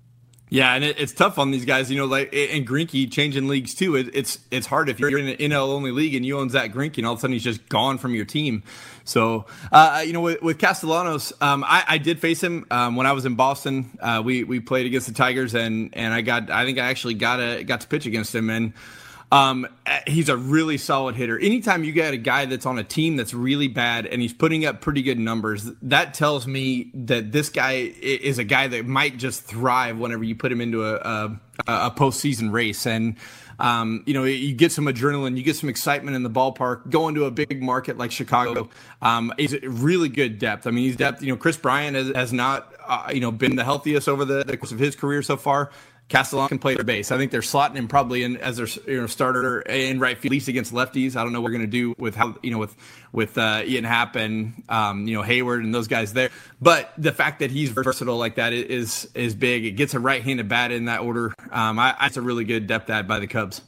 Yeah, and it, it's tough on these guys, you know, like, and Greinke changing leagues too. It, it's it's hard if you're in an N L only league and you own Zach Greinke and all of a sudden he's just gone from your team. So, uh, you know, with, with Castellanos, um, I, I did face him um, when I was in Boston. Uh, we we played against the Tigers, and and I got I think I actually got a got to pitch against him, and um, he's a really solid hitter. Anytime you get a guy that's on a team that's really bad and he's putting up pretty good numbers, that tells me that this guy is a guy that might just thrive whenever you put him into a a, a postseason race. And Um, you know, you get some adrenaline, you get some excitement in the ballpark. Going to a big market like Chicago um, is really good depth. I mean, he's depth. You know, Chris Bryant has, has not, uh, you know, been the healthiest over the, the course of his career so far. Castellanos can play their base. I think they're slotting him probably in as their you know starter in right field, at least against lefties. I don't know what we're going to do with how you know with with uh, Ian Happ and um, you know Hayward and those guys there. But the fact that he's versatile like that is is big. It gets a right-handed bat in that order. Um, I, that's a really good depth add by the Cubs.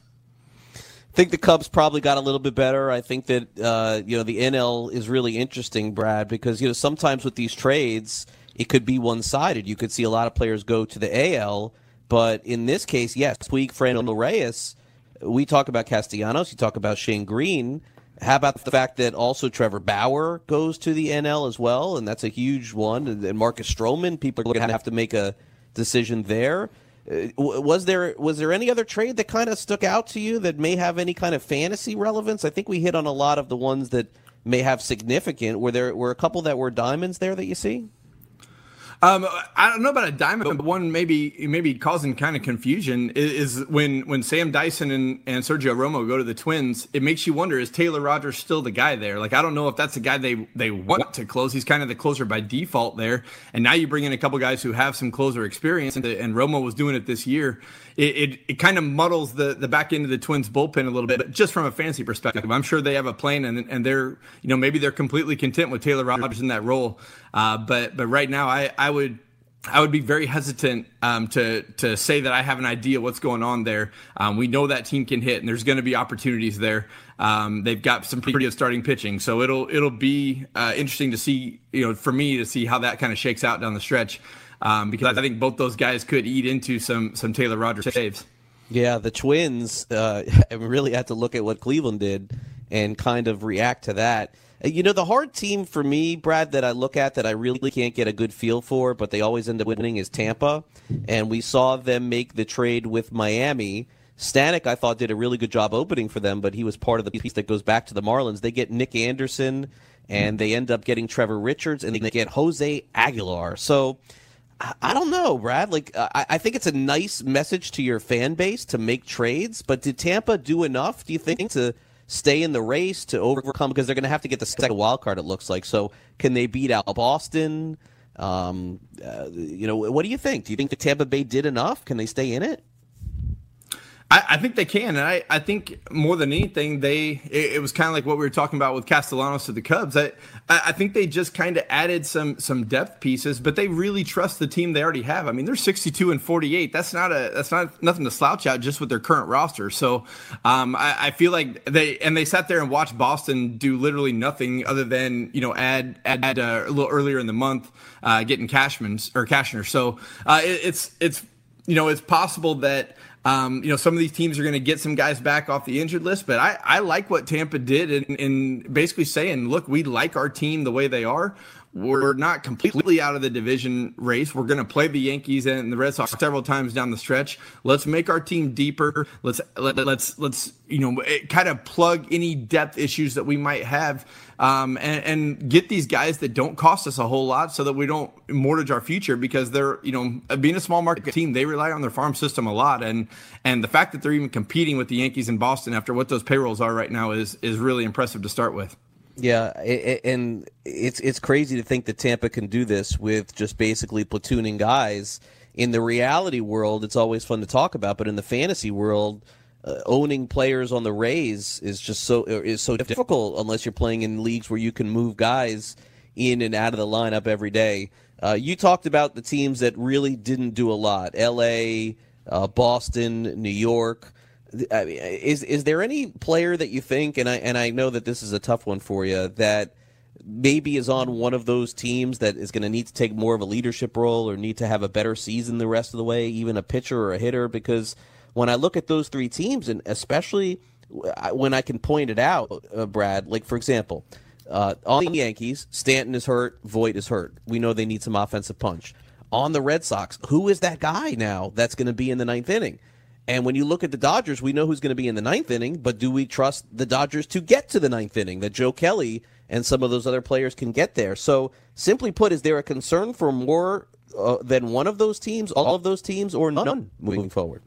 I think the Cubs probably got a little bit better. I think that uh, you know the N L is really interesting, Brad, because you know sometimes with these trades it could be one-sided. You could see a lot of players go to the A L. But in this case, yes, Puig, Franmil Reyes, we talk about Castellanos, you talk about Shane Green. How about the fact that also Trevor Bauer goes to the N L as well, and that's a huge one. And Marcus Stroman, people are going to have to make a decision there. Was there was there any other trade that kind of stuck out to you that may have any kind of fantasy relevance? I think we hit on a lot of the ones that may have significant. Were there were a couple that were diamonds there that you see? Um, I don't know about a diamond, but one maybe maybe causing kind of confusion is, is when, when Sam Dyson and, and Sergio Romo go to the Twins. It makes you wonder, is Taylor Rogers still the guy there? Like, I don't know if that's the guy they, they want to close. He's kind of the closer by default there. And now you bring in a couple guys who have some closer experience, and, and Romo was doing it this year. It, it, it kind of muddles the, the back end of the Twins bullpen a little bit, but just from a fantasy perspective. I'm sure they have a plan, and and they're, you know, maybe they're completely content with Taylor Rogers in that role. Uh, but but right now, I, I would I would be very hesitant um, to to say that I have an idea what's going on there. Um, we know that team can hit, and there's going to be opportunities there. Um, they've got some pretty good starting pitching, so it'll it'll be uh, interesting to see, you know, for me to see how that kind of shakes out down the stretch. Um, because I think both those guys could eat into some some Taylor Rogers saves. Yeah, the Twins uh, really had to look at what Cleveland did and kind of react to that. You know, the hard team for me, Brad, that I look at that I really can't get a good feel for, but they always end up winning is Tampa. And we saw them make the trade with Miami. Stanek, I thought, did a really good job opening for them, but he was part of the piece that goes back to the Marlins. They get Nick Anderson, and they end up getting Trevor Richards, and they get Jose Aguilar. So I don't know, Brad. Like, I, I think it's a nice message to your fan base to make trades, but did Tampa do enough, do you think, to stay in the race, to overcome? Because they're going to have to get the second wild card, it looks like. So can they beat out Boston? Um, uh, you know, what do you think? Do you think the Tampa Bay did enough? Can they stay in it? I, I think they can, and I, I think more than anything, they it, it was kind of like what we were talking about with Castellanos to the Cubs. I I think they just kind of added some some depth pieces, but they really trust the team they already have. I mean, they're sixty-two and forty-eight. That's not a that's not nothing to slouch out just with their current roster. So um, I, I feel like they and they sat there and watched Boston do literally nothing other than you know add add uh, a little earlier in the month uh, getting Cashman's or Cashner. So uh, it, it's it's you know it's possible that. Um, you know, some of these teams are going to get some guys back off the injured list, but I, I like what Tampa did in, in basically saying, look, we like our team the way they are. We're not completely out of the division race. We're going to play the Yankees and the Red Sox several times down the stretch. Let's make our team deeper. Let's let, let's let's you know kind of plug any depth issues that we might have, um, and, and get these guys that don't cost us a whole lot, so that we don't mortgage our future. Because they're you know being a small market team, they rely on their farm system a lot, and and the fact that they're even competing with the Yankees in Boston after what those payrolls are right now is is really impressive to start with. Yeah, and it's it's crazy to think that Tampa can do this with just basically platooning guys. In the reality world, it's always fun to talk about, but in the fantasy world, uh, owning players on the Rays is just so is so difficult unless you're playing in leagues where you can move guys in and out of the lineup every day. Uh, you talked about the teams that really didn't do a lot: L A, uh, Boston, New York. I mean, is is there any player that you think, and I and I know that this is a tough one for you, that maybe is on one of those teams that is going to need to take more of a leadership role or need to have a better season the rest of the way, even a pitcher or a hitter, because when I look at those three teams, and especially when I can point it out, uh, Brad, like, for example, uh, on the Yankees, Stanton is hurt, Voit is hurt. We know they need some offensive punch. On the Red Sox, who is that guy now that's going to be in the ninth inning? And when you look at the Dodgers, we know who's going to be in the ninth inning, but do we trust the Dodgers to get to the ninth inning, that Joe Kelly and some of those other players can get there? So, simply put, is there a concern for more uh, than one of those teams, all of those teams, or none moving forward?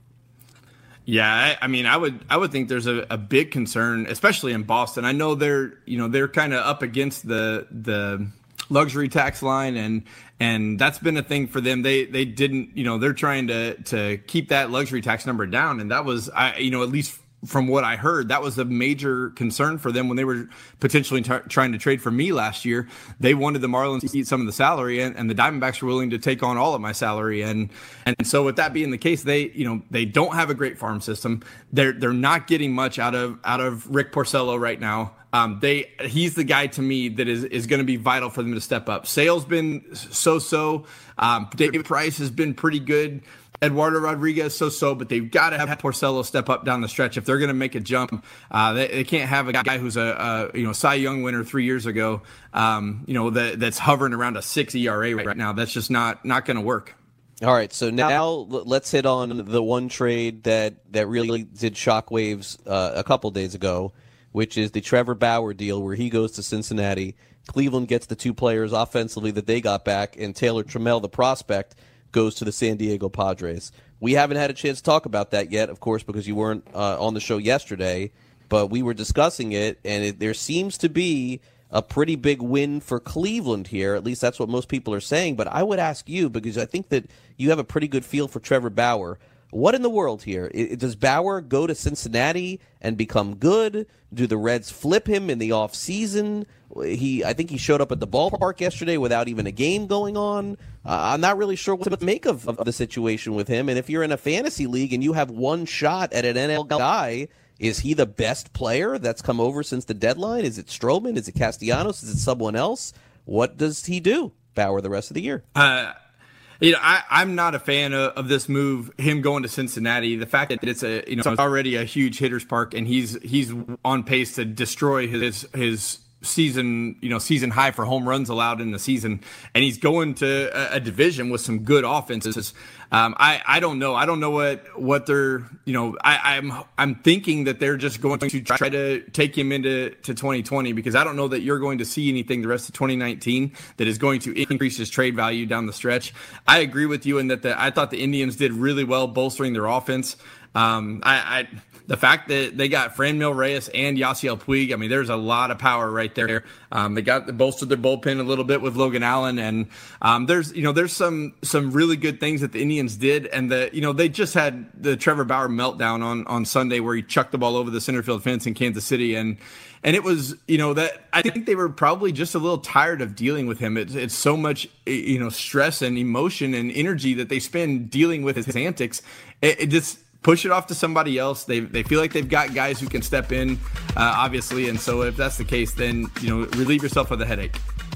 Yeah, I, I mean, I would, I would think there's a, a big concern, especially in Boston. I know they're, you know, they're kind of up against the the luxury tax line, and and that's been a thing for them. They they didn't, you know, they're trying to to keep that luxury tax number down, and that was, I, you know, at least from what I heard, that was a major concern for them when they were potentially t- trying to trade for me last year. They wanted the Marlins to eat some of the salary, and, and the Diamondbacks were willing to take on all of my salary. And and so with that being the case, they, you know, they don't have a great farm system. They're they're not getting much out of out of Rick Porcello right now. Um, they he's the guy to me that is is going to be vital for them to step up. Sale's been so-so. Um, David Price has been pretty good. Eduardo Rodriguez, so-so, but they've got to have Porcello step up down the stretch if they're going to make a jump. Uh, they, they can't have a guy who's a, a you know Cy Young winner three years ago, um, you know that that's hovering around a six E R A right now. That's just not not going to work. All right, so now let's hit on the one trade that that really did shockwaves uh, a couple days ago, which is the Trevor Bauer deal, where he goes to Cincinnati. Cleveland gets the two players offensively that they got back, and Taylor Trammell, the prospect, goes to the San Diego Padres. We haven't had a chance to talk about that yet, of course, because you weren't uh, on the show yesterday, but we were discussing it, and it, there seems to be a pretty big win for Cleveland here. At least that's what most people are saying, but I would ask you, because I think that you have a pretty good feel for Trevor Bauer. What in the world here? It, does Bauer go to Cincinnati and become good? Do the Reds flip him in the offseason? He, I think he showed up at the ballpark yesterday without even a game going on. Uh, I'm not really sure what to make of, of the situation with him. And if you're in a fantasy league and you have one shot at an N L guy, is he the best player that's come over since the deadline? Is it Stroman? Is it Castellanos? Is it someone else? What does he do, Bauer, the rest of the year? Uh You know, I, I'm not a fan of, of this move, him going to Cincinnati. The fact that it's a, you know, it's already a huge hitter's park, and he's he's on pace to destroy his his season, you know, season high for home runs allowed in the season, and he's going to a, a division with some good offenses. Um, I, I don't know. I don't know what, what they're, you know, I, I'm I'm thinking that they're just going to try to take him into to twenty twenty, because I don't know that you're going to see anything the rest of twenty nineteen that is going to increase his trade value down the stretch. I agree with you in that the, I thought the Indians did really well bolstering their offense. Um, I, I The fact that they got Franmil Reyes and Yasiel Puig, I mean, there's a lot of power right there. Um, they got they bolstered their bullpen a little bit with Logan Allen, and um, there's you know there's some some really good things that the Indians did, and the you know they just had the Trevor Bauer meltdown on on Sunday where he chucked the ball over the center field fence in Kansas City, and and it was you know that I think they were probably just a little tired of dealing with him. It's it's so much you know stress and emotion and energy that they spend dealing with his antics. It, it just push it off to somebody else. They they feel like they've got guys who can step in, uh, obviously. And so if that's the case, then, you know, relieve yourself of the headache.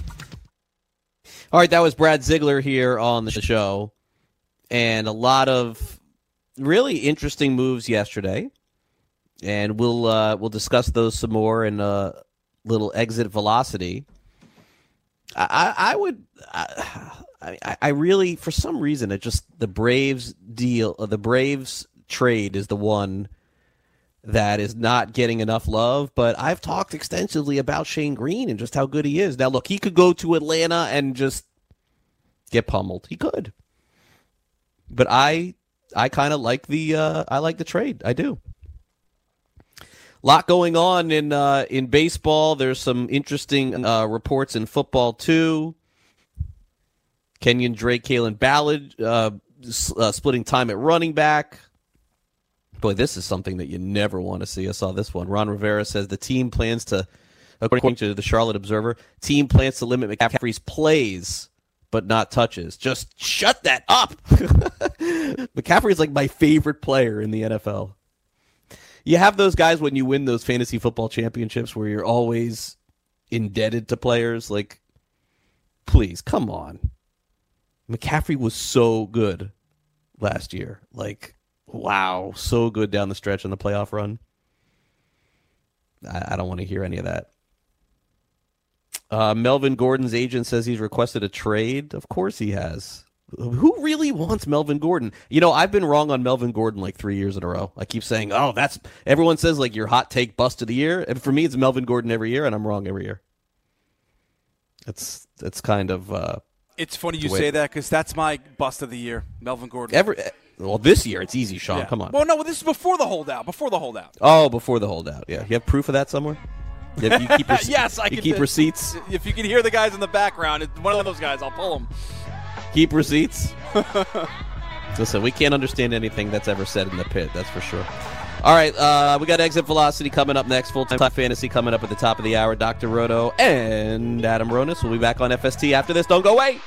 All right, that was Brad Ziegler here on the show. And a lot of really interesting moves yesterday. And we'll uh, we'll discuss those some more in a little exit velocity. I, I would... I, I, I really, for some reason, it just, the Braves deal, the Braves trade is the one that is not getting enough love, but I've talked extensively about Shane Green and just how good he is. Now, look, he could go to Atlanta and just get pummeled. He could. But I I kind of like the uh, I like the trade. I do. A lot going on in uh, in baseball. There's some interesting uh, reports in football, too. Kenyon Drake, Kalen Ballard uh, uh, splitting time at running back. Boy, this is something that you never want to see. I saw this one. Ron Rivera says the team plans to, according to the Charlotte Observer, team plans to limit McCaffrey's plays, but not touches. Just shut that up. McCaffrey's like my favorite player in the N F L. You have those guys when you win those fantasy football championships where you're always indebted to players. Like, please, come on. McCaffrey was so good last year. Like, wow, so good down the stretch in the playoff run. I, I don't want to hear any of that. Uh, Melvin Gordon's agent says he's requested a trade. Of course he has. Who really wants Melvin Gordon? You know, I've been wrong on Melvin Gordon like three years in a row. I keep saying, oh, that's... Everyone says, like, your hot take bust of the year. And for me, it's Melvin Gordon every year, and I'm wrong every year. It's, it's kind of... Uh, it's funny you say that, because that's my bust of the year, Melvin Gordon. Every, well, this year, it's easy, Sean. Yeah. Come on. Well, no, this is before the holdout. Before the holdout. Oh, before the holdout, yeah. You have proof of that somewhere? You, have, you keep, rece- yes, I you can keep do, receipts? If you can hear the guys in the background, it's one of those guys, I'll pull them. Keep receipts? Listen, we can't understand anything that's ever said in the pit, that's for sure. All right, uh, we got Exit Velocity coming up next. Full-Time Fantasy coming up at the top of the hour. Doctor Roto and Adam Ronis will be back on F S T after this. Don't go away.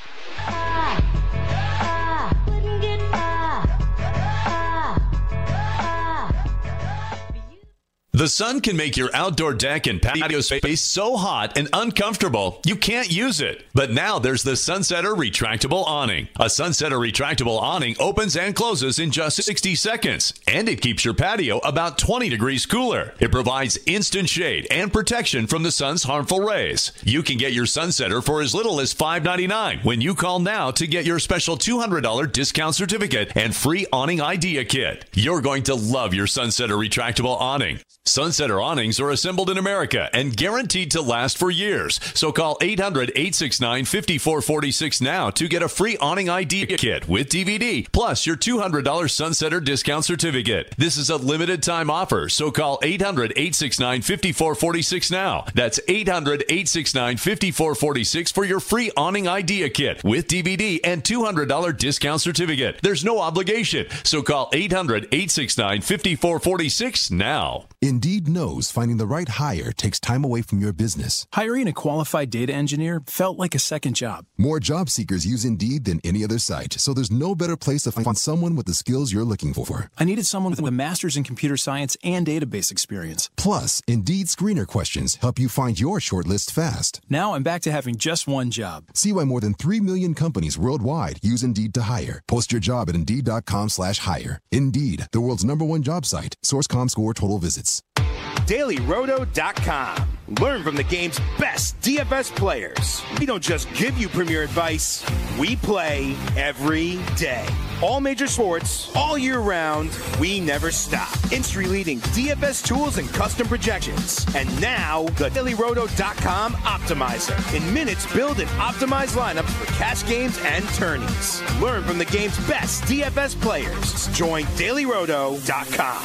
The sun can make your outdoor deck and patio space so hot and uncomfortable you can't use it. But now there's the Sunsetter Retractable Awning. A Sunsetter Retractable Awning opens and closes in just sixty seconds, and it keeps your patio about twenty degrees cooler. It provides instant shade and protection from the sun's harmful rays. You can get your Sunsetter for as little as five ninety-nine when you call now to get your special two hundred dollars discount certificate and free awning idea kit. You're going to love your Sunsetter Retractable Awning. Sunsetter awnings are assembled in America and guaranteed to last for years. So call eight hundred, eight six nine, five four four six now to get a free awning idea kit with D V D, plus your two hundred dollars Sunsetter discount certificate. This is a limited time offer, so call eight hundred, eight six nine, five four four six now. That's eight hundred, eight six nine, five four four six for your free awning idea kit with D V D and two hundred dollars discount certificate. There's no obligation, so call eight hundred, eight six nine, five four four six now. Indeed knows finding the right hire takes time away from your business. Hiring a qualified data engineer felt like a second job. More job seekers use Indeed than any other site, so there's no better place to find someone with the skills you're looking for. I needed someone with a master's in computer science and database experience. Plus, Indeed screener questions help you find your shortlist fast. Now I'm back to having just one job. See why more than three million companies worldwide use Indeed to hire. Post your job at Indeed.com slash hire. Indeed, the world's number one job site. Source dot com score total visits. Daily Roto dot com. Learn from the game's best D F S players. We don't just give you premier advice, we play every day. All major sports, all year round, we never stop. Industry-leading D F S tools and custom projections. And now, the Daily Roto dot com Optimizer. In minutes, build and optimize lineups for cash games and tourneys. Learn from the game's best D F S players. Join Daily Roto dot com.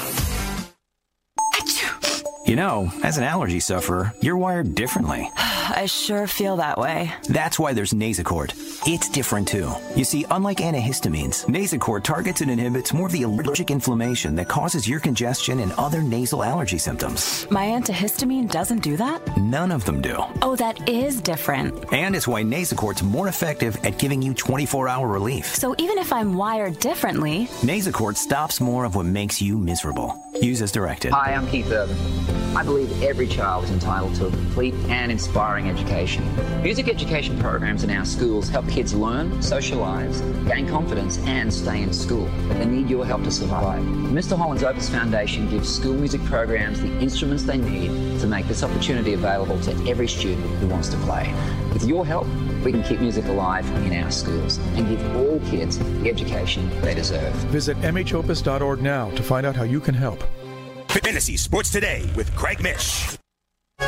You know, as an allergy sufferer, you're wired differently. I sure feel that way. That's why there's Nasacort. It's different too. You see, unlike antihistamines, Nasacort targets and inhibits more of the allergic inflammation that causes ear congestion and other nasal allergy symptoms. My antihistamine doesn't do that? None of them do. Oh, that is different. And it's why Nasacort's more effective at giving you twenty-four hour relief. So even if I'm wired differently, Nasacort stops more of what makes you miserable. Use as directed. Hi, I'm Keith Urban. I believe every child is entitled to a complete and inspiring education. Music education programs in our schools help kids learn, socialize, gain confidence, and stay in school. But they need your help to survive. Mister Holland's Opus Foundation gives school music programs the instruments they need to make this opportunity available to every student who wants to play. With your help, we can keep music alive in our schools and give all kids the education they deserve. Visit m h opus dot org now to find out how you can help. Fantasy Sports Today with Craig Mish. All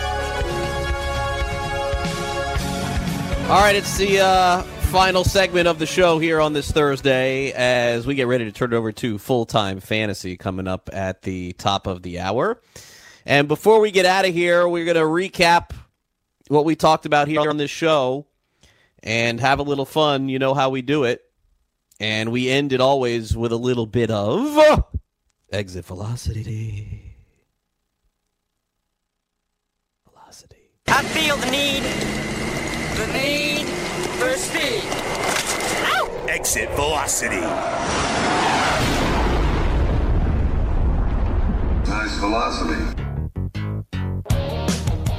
right, it's the uh, final segment of the show here on this Thursday as we get ready to turn it over to Full-Time Fantasy coming up at the top of the hour. And before we get out of here, we're going to recap what we talked about here on this show and have a little fun. You know how we do it. And we end it always with a little bit of Exit Velocity. Velocity. I feel the need, the need for speed. Ow! Exit Velocity. Nice velocity.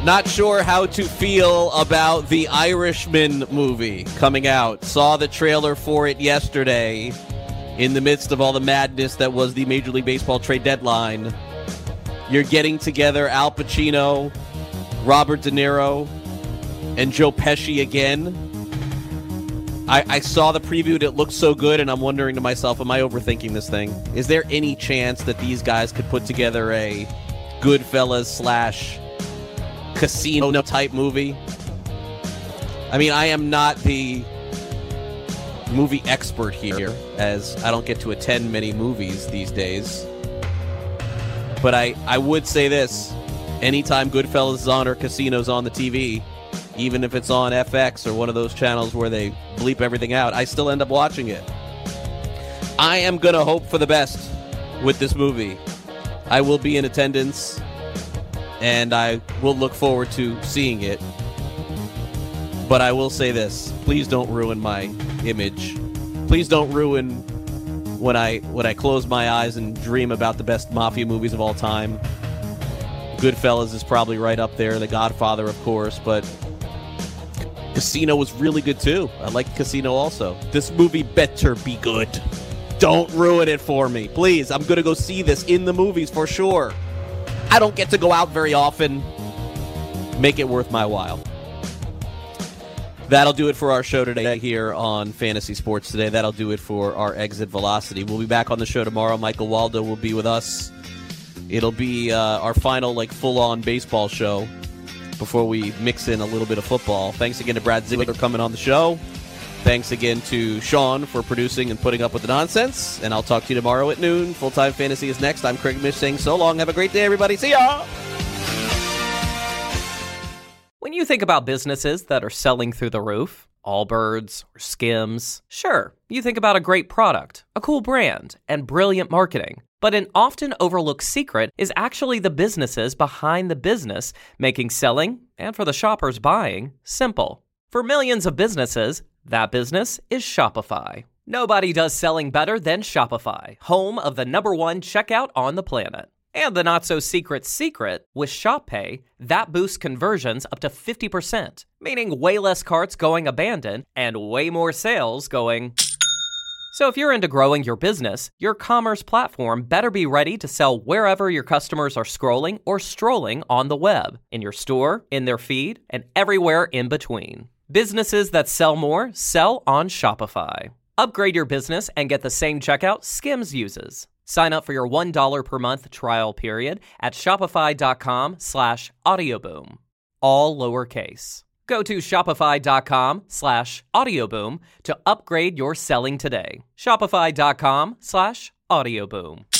Not sure how to feel about the Irishman movie coming out. Saw the trailer for it yesterday in the midst of all the madness that was the Major League Baseball trade deadline. You're getting together Al Pacino, Robert De Niro, and Joe Pesci again. I, I saw the preview and it looked so good, and I'm wondering to myself, am I overthinking this thing? Is there any chance that these guys could put together a Goodfellas slash casino type movie? I mean, I am not the movie expert here, as I don't get to attend many movies these days. But I, I would say this. Anytime Goodfellas is on or Casino's on the T V, even if it's on F X or one of those channels where they bleep everything out, I still end up watching it. I am going to hope for the best with this movie. I will be in attendance, and I will look forward to seeing it. But I will say this. Please don't ruin my image. Please don't ruin when I when I close my eyes and dream about the best mafia movies of all time. Goodfellas is probably right up there. The Godfather, of course, but Casino was really good too. I liked Casino also. This movie better be good. Don't ruin it for me. Please, I'm going to go see this in the movies for sure. I don't get to go out very often. Make it worth my while. That'll do it for our show today here on Fantasy Sports Today. That'll do it for our Exit Velocity. We'll be back on the show tomorrow. Michael Waldo will be with us. It'll be uh, our final like full-on baseball show before we mix in a little bit of football. Thanks again to Brad Ziegler for coming on the show. Thanks again to Sean for producing and putting up with the nonsense. And I'll talk to you tomorrow at noon. Full-Time Fantasy is next. I'm Craig Mish saying so long. Have a great day, everybody. See ya! When you think about businesses that are selling through the roof, Allbirds or Skims, sure, you think about a great product, a cool brand, and brilliant marketing. But an often overlooked secret is actually the businesses behind the business, making selling, and for the shoppers buying, simple. For millions of businesses, that business is Shopify. Nobody does selling better than Shopify, home of the number one checkout on the planet. And the not-so-secret secret, with ShopPay, that boosts conversions up to fifty percent, meaning way less carts going abandoned and way more sales going... So if you're into growing your business, your commerce platform better be ready to sell wherever your customers are scrolling or strolling on the web, in your store, in their feed, and everywhere in between. Businesses that sell more sell on Shopify. Upgrade your business and get the same checkout Skims uses. Sign up for your one dollar per month trial period at shopify.com slash audioboom. All lowercase. Go to shopify.com slash audioboom to upgrade your selling today. Shopify.com slash audioboom.